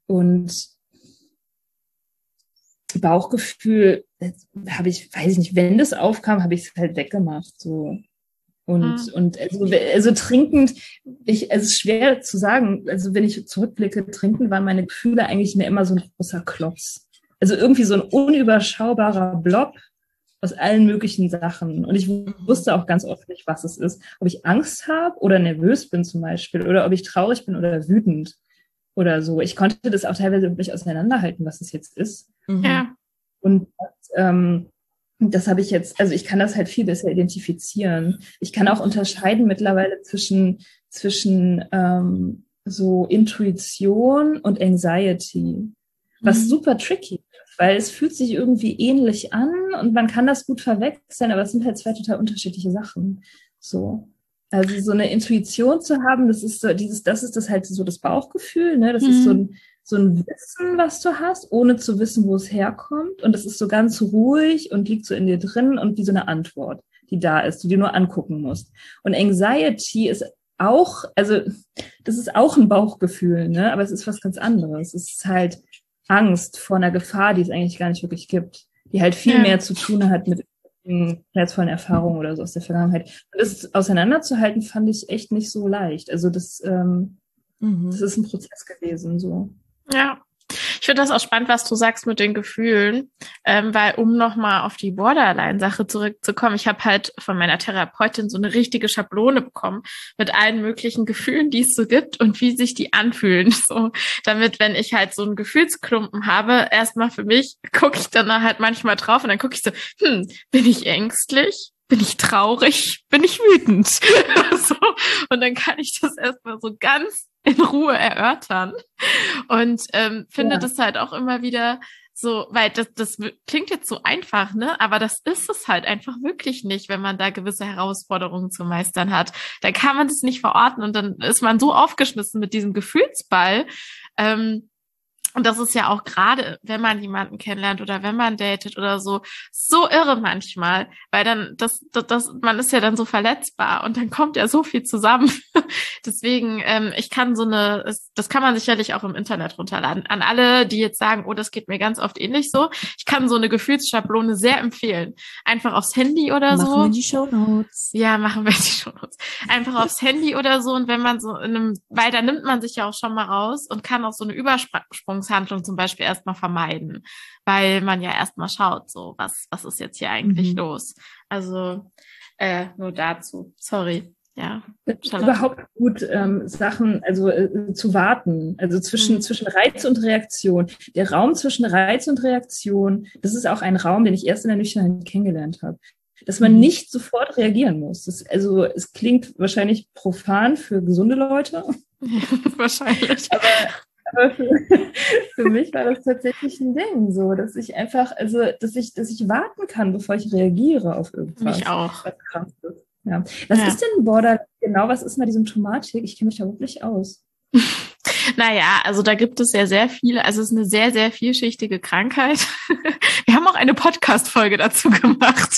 Bauchgefühl habe ich, weiß ich nicht, wenn das aufkam, habe ich es halt weggemacht, so. Und also trinkend, es ist schwer zu sagen, also wenn ich zurückblicke, trinkend waren meine Gefühle eigentlich immer so ein großer Klotz. Also irgendwie so ein unüberschaubarer Blob aus allen möglichen Sachen. Und ich wusste auch ganz oft nicht, was es ist. Ob ich Angst habe oder nervös bin zum Beispiel oder ob ich traurig bin oder wütend oder so. Ich konnte das auch teilweise nicht auseinanderhalten, was es jetzt ist. Ja. Und das habe ich jetzt, also ich kann das halt viel besser identifizieren. Ich kann auch unterscheiden mittlerweile zwischen so Intuition und Anxiety, was super tricky ist, weil es fühlt sich irgendwie ähnlich an und man kann das gut verwechseln, aber es sind halt zwei total unterschiedliche Sachen. So. Also so eine Intuition zu haben, das ist so das ist halt so das Bauchgefühl, ne? Das ist so ein Wissen, was du hast, ohne zu wissen, wo es herkommt. Und das ist so ganz ruhig und liegt so in dir drin und wie so eine Antwort, die da ist, die du nur angucken musst. Und Anxiety ist auch, also das ist auch ein Bauchgefühl, ne? Aber es ist was ganz anderes. Es ist halt Angst vor einer Gefahr, die es eigentlich gar nicht wirklich gibt, die halt viel mehr zu tun hat mit schmerzvollen Erfahrungen oder so aus der Vergangenheit. Und das auseinanderzuhalten, fand ich echt nicht so leicht. Also das ist ein Prozess gewesen, so. Ja, ich finde das auch spannend, was du sagst mit den Gefühlen, weil um nochmal auf die Borderline-Sache zurückzukommen, ich habe halt von meiner Therapeutin so eine richtige Schablone bekommen mit allen möglichen Gefühlen, die es so gibt und wie sich die anfühlen, so damit, wenn ich halt so einen Gefühlsklumpen habe, erstmal für mich, gucke ich dann halt manchmal drauf und dann gucke ich so, bin ich ängstlich? Bin ich traurig? Bin ich wütend? So. und dann kann ich das erstmal so ganz in Ruhe erörtern und finde das halt auch immer wieder so, weil das klingt jetzt so einfach, ne? Aber das ist es halt einfach wirklich nicht, wenn man da gewisse Herausforderungen zu meistern hat. Da kann man das nicht verorten und dann ist man so aufgeschmissen mit diesem Gefühlsball. Und das ist ja auch gerade, wenn man jemanden kennenlernt oder wenn man datet oder so irre manchmal, weil dann man ist ja dann so verletzbar und dann kommt ja so viel zusammen. Deswegen, ich kann das kann man sicherlich auch im Internet runterladen. An alle, die jetzt sagen, oh, das geht mir ganz oft ähnlich so, ich kann so eine Gefühlsschablone sehr empfehlen. Einfach aufs Handy oder so. Machen wir die Shownotes. Ja, machen wir die Shownotes. Einfach aufs Handy oder so und wenn man so weil da nimmt man sich ja auch schon mal raus und kann auch so eine Übersprungshandlung zum Beispiel erstmal vermeiden, weil man ja erstmal schaut, so, was ist jetzt hier eigentlich los? Also, nur dazu. Sorry. Ja. Überhaupt gut, Sachen, zu warten, also zwischen Reiz und Reaktion. Der Raum zwischen Reiz und Reaktion, das ist auch ein Raum, den ich erst in der Nüchternheit kennengelernt habe. Dass man nicht sofort reagieren muss. Es klingt wahrscheinlich profan für gesunde Leute. Wahrscheinlich. Aber für mich war das tatsächlich ein Ding, so, dass ich einfach, dass ich warten kann, bevor ich reagiere auf irgendwas. Mich auch. Was krass ist. Ja. Was ist denn Borderline genau? Was ist denn die Symptomatik? Ich kenne mich da wirklich aus. Naja, also da gibt es ja sehr viele, also es ist eine sehr, sehr vielschichtige Krankheit. Wir haben auch eine Podcast-Folge dazu gemacht.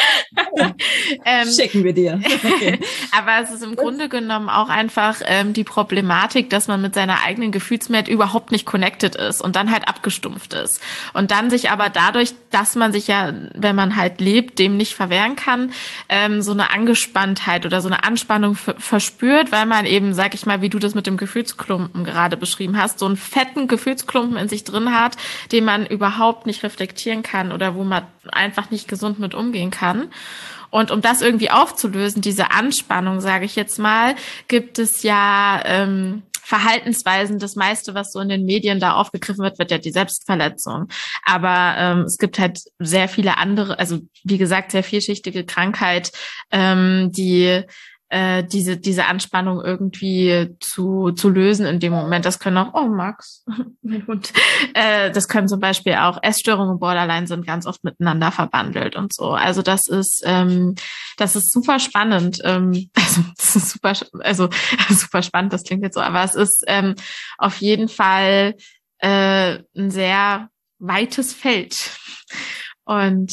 Schicken wir dir. Okay. Aber es ist im Grunde genommen auch einfach die Problematik, dass man mit seiner eigenen Gefühlswelt überhaupt nicht connected ist und dann halt abgestumpft ist. Und dann sich aber dadurch, dass man sich ja, wenn man halt lebt, dem nicht verwehren kann, so eine Angespanntheit oder so eine Anspannung verspürt, weil man eben, sag ich mal, wie du das mit dem Gefühlsklumpen gerade beschrieben hast, so einen fetten Gefühlsklumpen in sich drin hat, den man überhaupt nicht reflektieren kann oder wo man einfach nicht gesund mit umgehen kann. Und um das irgendwie aufzulösen, diese Anspannung, sage ich jetzt mal, gibt es ja Verhaltensweisen. Das meiste, was so in den Medien da aufgegriffen wird ja die Selbstverletzung. Aber es gibt halt sehr viele andere, also wie gesagt, sehr vielschichtige Krankheit, die diese Anspannung irgendwie zu lösen in dem Moment. Das können auch, oh Max, mein Hund, das können zum Beispiel auch Essstörungen und Borderline sind ganz oft miteinander verbandelt und so. Also das ist super spannend. Das ist super spannend, das klingt jetzt so, aber es ist auf jeden Fall ein sehr weites Feld. Und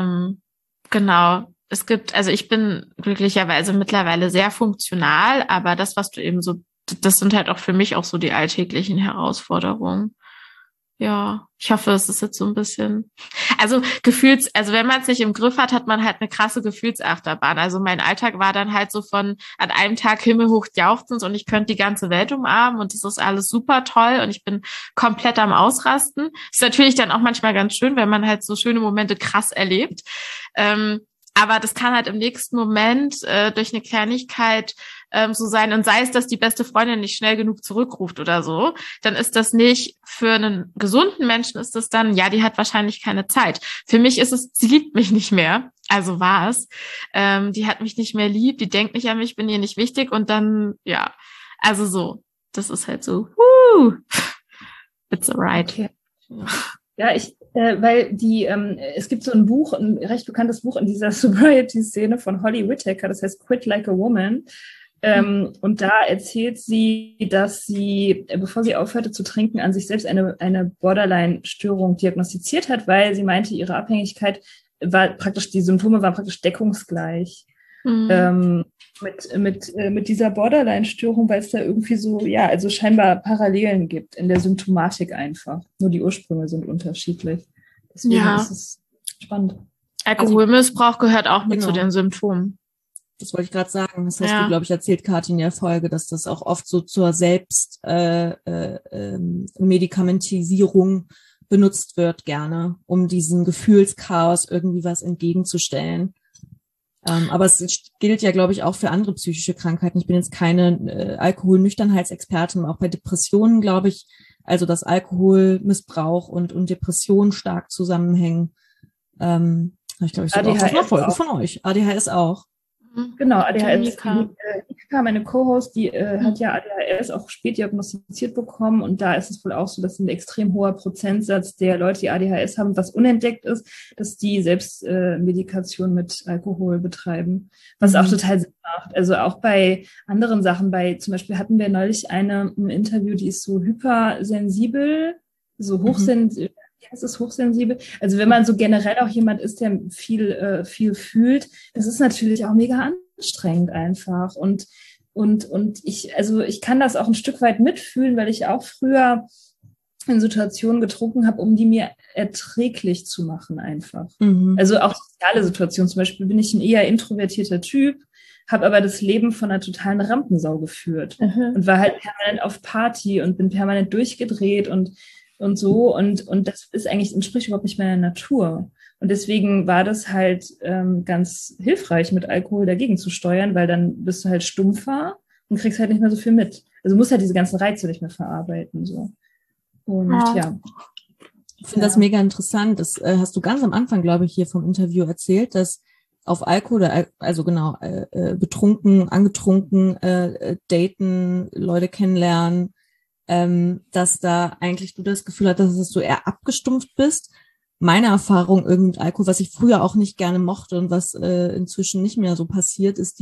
genau. Also ich bin glücklicherweise mittlerweile sehr funktional, aber das, was du eben so, das sind halt auch für mich auch so die alltäglichen Herausforderungen. Ja, ich hoffe, es ist jetzt so ein bisschen, also wenn man es nicht im Griff hat, hat man halt eine krasse Gefühlsachterbahn. Also mein Alltag war dann halt so von an einem Tag himmelhoch jauchzend und ich könnte die ganze Welt umarmen und das ist alles super toll und ich bin komplett am Ausrasten. Ist natürlich dann auch manchmal ganz schön, wenn man halt so schöne Momente krass erlebt. Aber das kann halt im nächsten Moment durch eine Kleinigkeit so sein. Und sei es, dass die beste Freundin nicht schnell genug zurückruft oder so, dann ist das nicht, für einen gesunden Menschen ist das dann, ja, die hat wahrscheinlich keine Zeit. Für mich ist es, sie liebt mich nicht mehr. Also war es. Die hat mich nicht mehr lieb, die denkt nicht an mich, bin ihr nicht wichtig. Und dann, ja, also so. Das ist halt so, it's alright. Okay. Ja, weil es gibt so ein Buch, ein recht bekanntes Buch in dieser Sobriety-Szene von Holly Whittaker, das heißt Quit Like a Woman. Und da erzählt sie, dass sie, bevor sie aufhörte zu trinken, an sich selbst eine Borderline-Störung diagnostiziert hat, weil sie meinte, ihre Abhängigkeit die Symptome waren praktisch deckungsgleich. Mit dieser Borderline-Störung, weil es da irgendwie so, ja, also scheinbar Parallelen gibt in der Symptomatik einfach. Nur die Ursprünge sind unterschiedlich. Deswegen ist es spannend. Alkoholmissbrauch gehört auch mit zu den Symptomen. Das wollte ich gerade sagen. Das hast du, glaube ich, erzählt, Kathi, in der Folge, dass das auch oft so zur Selbstmedikamentisierung benutzt wird, gerne, um diesem Gefühlschaos irgendwie was entgegenzustellen. Aber es gilt ja, glaube ich, auch für andere psychische Krankheiten. Ich bin jetzt keine Alkoholnüchternheitsexpertin, auch bei Depressionen, glaube ich, also dass Alkoholmissbrauch und Depressionen stark zusammenhängen. Ich glaube, ich sogar auch eine Folge von euch. ADHS auch. Genau, ADHS meine Co-Host, die hat ja ADHS auch spät diagnostiziert bekommen und da ist es wohl auch so, dass ein extrem hoher Prozentsatz der Leute, die ADHS haben, was unentdeckt ist, dass die selbst Medikation mit Alkohol betreiben, was auch total Sinn macht. Also auch bei anderen Sachen, zum Beispiel hatten wir neulich eine im Interview, die ist so hypersensibel, so hochsensibel, wie heißt es, hochsensibel? Also wenn man so generell auch jemand ist, der viel fühlt, das ist natürlich auch mega anstrengend einfach. Und ich kann das auch ein Stück weit mitfühlen, weil ich auch früher in Situationen getrunken habe, um die mir erträglich zu machen einfach. Also auch soziale Situationen. Zum Beispiel bin ich ein eher introvertierter Typ, habe aber das Leben von einer totalen Rampensau geführt und war halt permanent auf Party und bin permanent durchgedreht und so. Und das entspricht überhaupt nicht meiner Natur. Und deswegen war das halt ganz hilfreich, mit Alkohol dagegen zu steuern, weil dann bist du halt stumpfer und kriegst halt nicht mehr so viel mit. Also musst halt diese ganzen Reize nicht mehr verarbeiten. So. Und ja. Ich finde das mega interessant. Das hast du ganz am Anfang, glaube ich, hier vom Interview erzählt, dass auf Alkohol, also genau, betrunken, angetrunken, daten, Leute kennenlernen, dass da eigentlich du das Gefühl hattest, dass du eher abgestumpft bist. Meine Erfahrung mit Alkohol, was ich früher auch nicht gerne mochte und was inzwischen nicht mehr so passiert, ist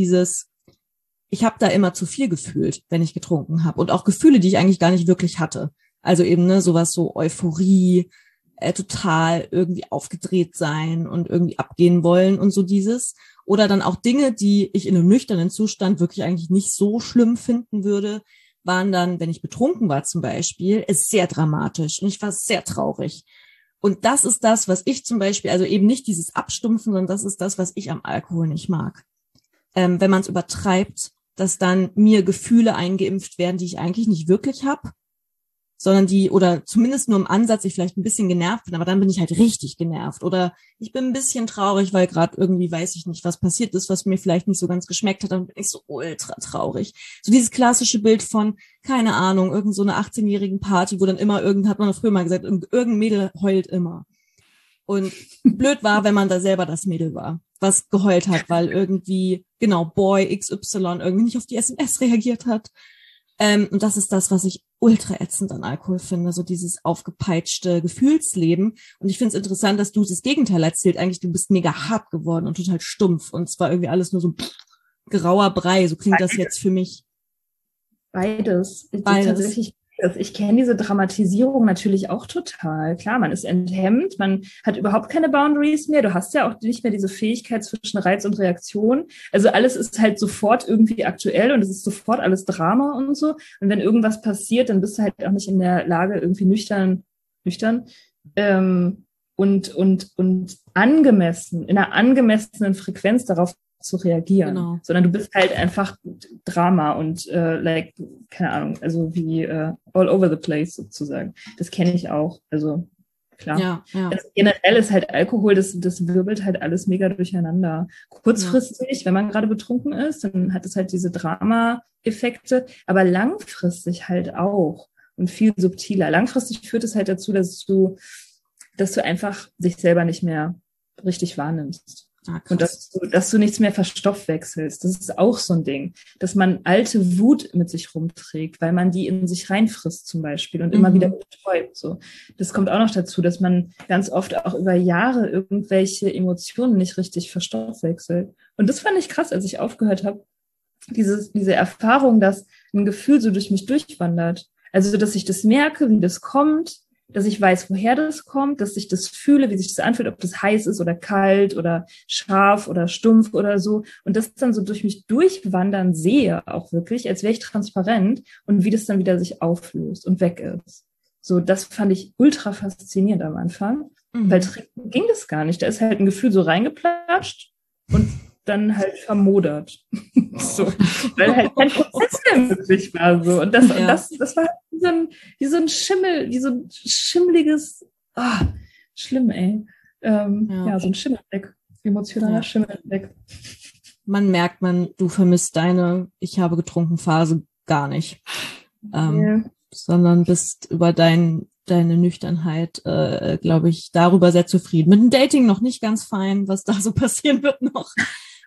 ich habe da immer zu viel gefühlt, wenn ich getrunken habe. Und auch Gefühle, die ich eigentlich gar nicht wirklich hatte. Also eben sowas so Euphorie, total irgendwie aufgedreht sein und irgendwie abgehen wollen und so dieses. Oder dann auch Dinge, die ich in einem nüchternen Zustand wirklich eigentlich nicht so schlimm finden würde, waren dann, wenn ich betrunken war zum Beispiel, ist sehr dramatisch und ich war sehr traurig. Und das ist das, was ich zum Beispiel, also eben nicht dieses Abstumpfen, sondern das ist das, was ich am Alkohol nicht mag. Wenn man es übertreibt, dass dann mir Gefühle eingeimpft werden, die ich eigentlich nicht wirklich habe, sondern oder zumindest nur im Ansatz, ich vielleicht ein bisschen genervt bin, aber dann bin ich halt richtig genervt. Oder ich bin ein bisschen traurig, weil gerade irgendwie weiß ich nicht, was passiert ist, was mir vielleicht nicht so ganz geschmeckt hat, dann bin ich so ultra traurig. So dieses klassische Bild von, keine Ahnung, irgend so eine 18-jährigen Party, wo dann immer hat man früher mal gesagt, irgendein Mädel heult immer. Und blöd war, wenn man da selber das Mädel war, was geheult hat, weil irgendwie, genau, Boy XY irgendwie nicht auf die SMS reagiert hat. Und das ist das, was ich ultra ätzend an Alkohol finde, so dieses aufgepeitschte Gefühlsleben. Und ich finde es interessant, dass du das Gegenteil erzählt. Eigentlich, du bist mega hart geworden und total stumpf. Und es war irgendwie alles nur so grauer Brei. So klingt das jetzt für mich. Beides. Tatsächlich, ich kenne diese Dramatisierung natürlich auch total. Klar, man ist enthemmt, man hat überhaupt keine Boundaries mehr. Du hast ja auch nicht mehr diese Fähigkeit zwischen Reiz und Reaktion. Also alles ist halt sofort irgendwie aktuell und es ist sofort alles Drama und so. Und wenn irgendwas passiert, dann bist du halt auch nicht in der Lage, irgendwie nüchtern und angemessen, in einer angemessenen Frequenz darauf zu reagieren, genau. Sondern du bist halt einfach Drama und keine Ahnung, also wie all over the place sozusagen. Das kenne ich auch, also klar. Ja. Also generell ist halt Alkohol, das wirbelt halt alles mega durcheinander. Kurzfristig, wenn man gerade betrunken ist, dann hat es halt diese Drama-Effekte, aber langfristig halt auch und viel subtiler. Langfristig führt es halt dazu, dass du einfach dich selber nicht mehr richtig wahrnimmst. Und dass du nichts mehr verstoffwechselst. Das ist auch so ein Ding, dass man alte Wut mit sich rumträgt, weil man die in sich reinfrisst zum Beispiel und immer wieder betäubt. So. Das kommt auch noch dazu, dass man ganz oft auch über Jahre irgendwelche Emotionen nicht richtig verstoffwechselt. Und das fand ich krass, als ich aufgehört habe, diese Erfahrung, dass ein Gefühl so durch mich durchwandert. Also, dass ich das merke, wie das kommt, dass ich weiß, woher das kommt, dass ich das fühle, wie sich das anfühlt, ob das heiß ist oder kalt oder scharf oder stumpf oder so. Und das dann so durch mich durchwandern sehe, auch wirklich, als wäre ich transparent und wie das dann wieder sich auflöst und weg ist. So, das fand ich ultra faszinierend am Anfang, weil trinken ging das gar nicht. Da ist halt ein Gefühl so reingeplatscht und dann halt vermodert. So, weil halt kein Prozess mehr möglich war. So. Und das war wie so ein Schimmel, wie so ein schimmeliges, schlimm, ey. So ein Schimmelfleck, emotionaler Schimmelfleck. Man merkt, du vermisst deine Ich habe getrunken Phase gar nicht. Sondern bist über deine Nüchternheit, glaube ich, darüber sehr zufrieden. Mit dem Dating noch nicht ganz fein, was da so passieren wird noch.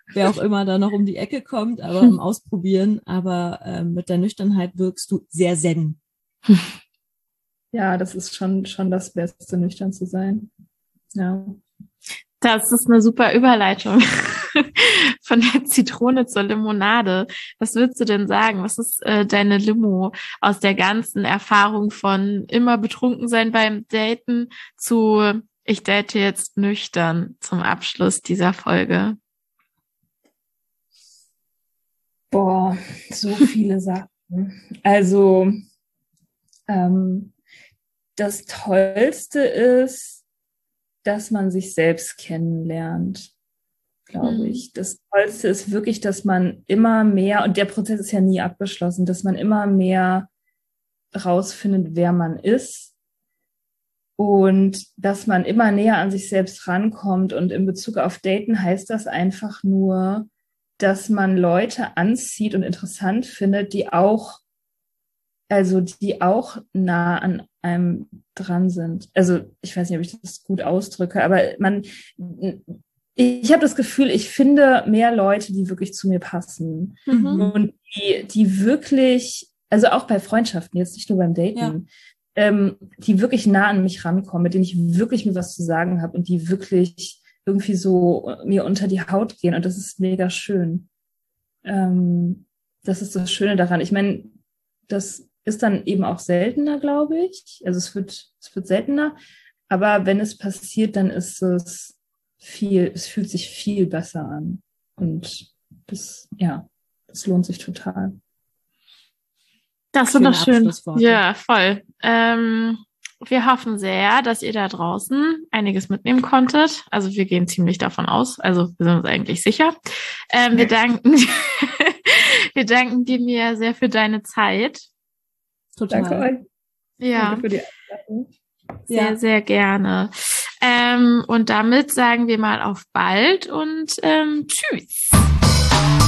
wer auch immer da noch um die Ecke kommt, aber im Ausprobieren. Aber mit der Nüchternheit wirkst du sehr zen. Ja, das ist schon das Beste, nüchtern zu sein. Ja. Das ist eine super Überleitung von der Zitrone zur Limonade. Was würdest du denn sagen? Was ist deine Limo aus der ganzen Erfahrung von immer betrunken sein beim Daten zu ich date jetzt nüchtern zum Abschluss dieser Folge? Boah, so viele Sachen. Also, das Tollste ist, dass man sich selbst kennenlernt, glaube ich. Das Tollste ist wirklich, dass man immer mehr, und der Prozess ist ja nie abgeschlossen, dass man immer mehr rausfindet, wer man ist und dass man immer näher an sich selbst rankommt. Und in Bezug auf Daten heißt das einfach nur, dass man Leute anzieht und interessant findet, die auch nah an einem dran sind. Also ich weiß nicht, ob ich das gut ausdrücke, aber ich habe das Gefühl, ich finde mehr Leute, die wirklich zu mir passen und die wirklich, also auch bei Freundschaften, jetzt nicht nur beim Daten, die wirklich nah an mich rankommen, mit denen ich wirklich mir was zu sagen habe und die wirklich irgendwie so mir unter die Haut gehen, und das ist mega schön. Das ist das Schöne daran. Ich meine, das ist dann eben auch seltener, glaube ich. Also es wird seltener. Aber wenn es passiert, dann ist es fühlt sich viel besser an. Und das lohnt sich total. Das sind doch schön. Ja, voll. Wir hoffen sehr, dass ihr da draußen einiges mitnehmen konntet. Also wir gehen ziemlich davon aus. Also wir sind uns eigentlich sicher. Wir danken dir mir sehr für deine Zeit. Total. Danke euch. Ja. Danke für die Einladung. Sehr, sehr gerne. Und damit sagen wir mal auf bald und tschüss.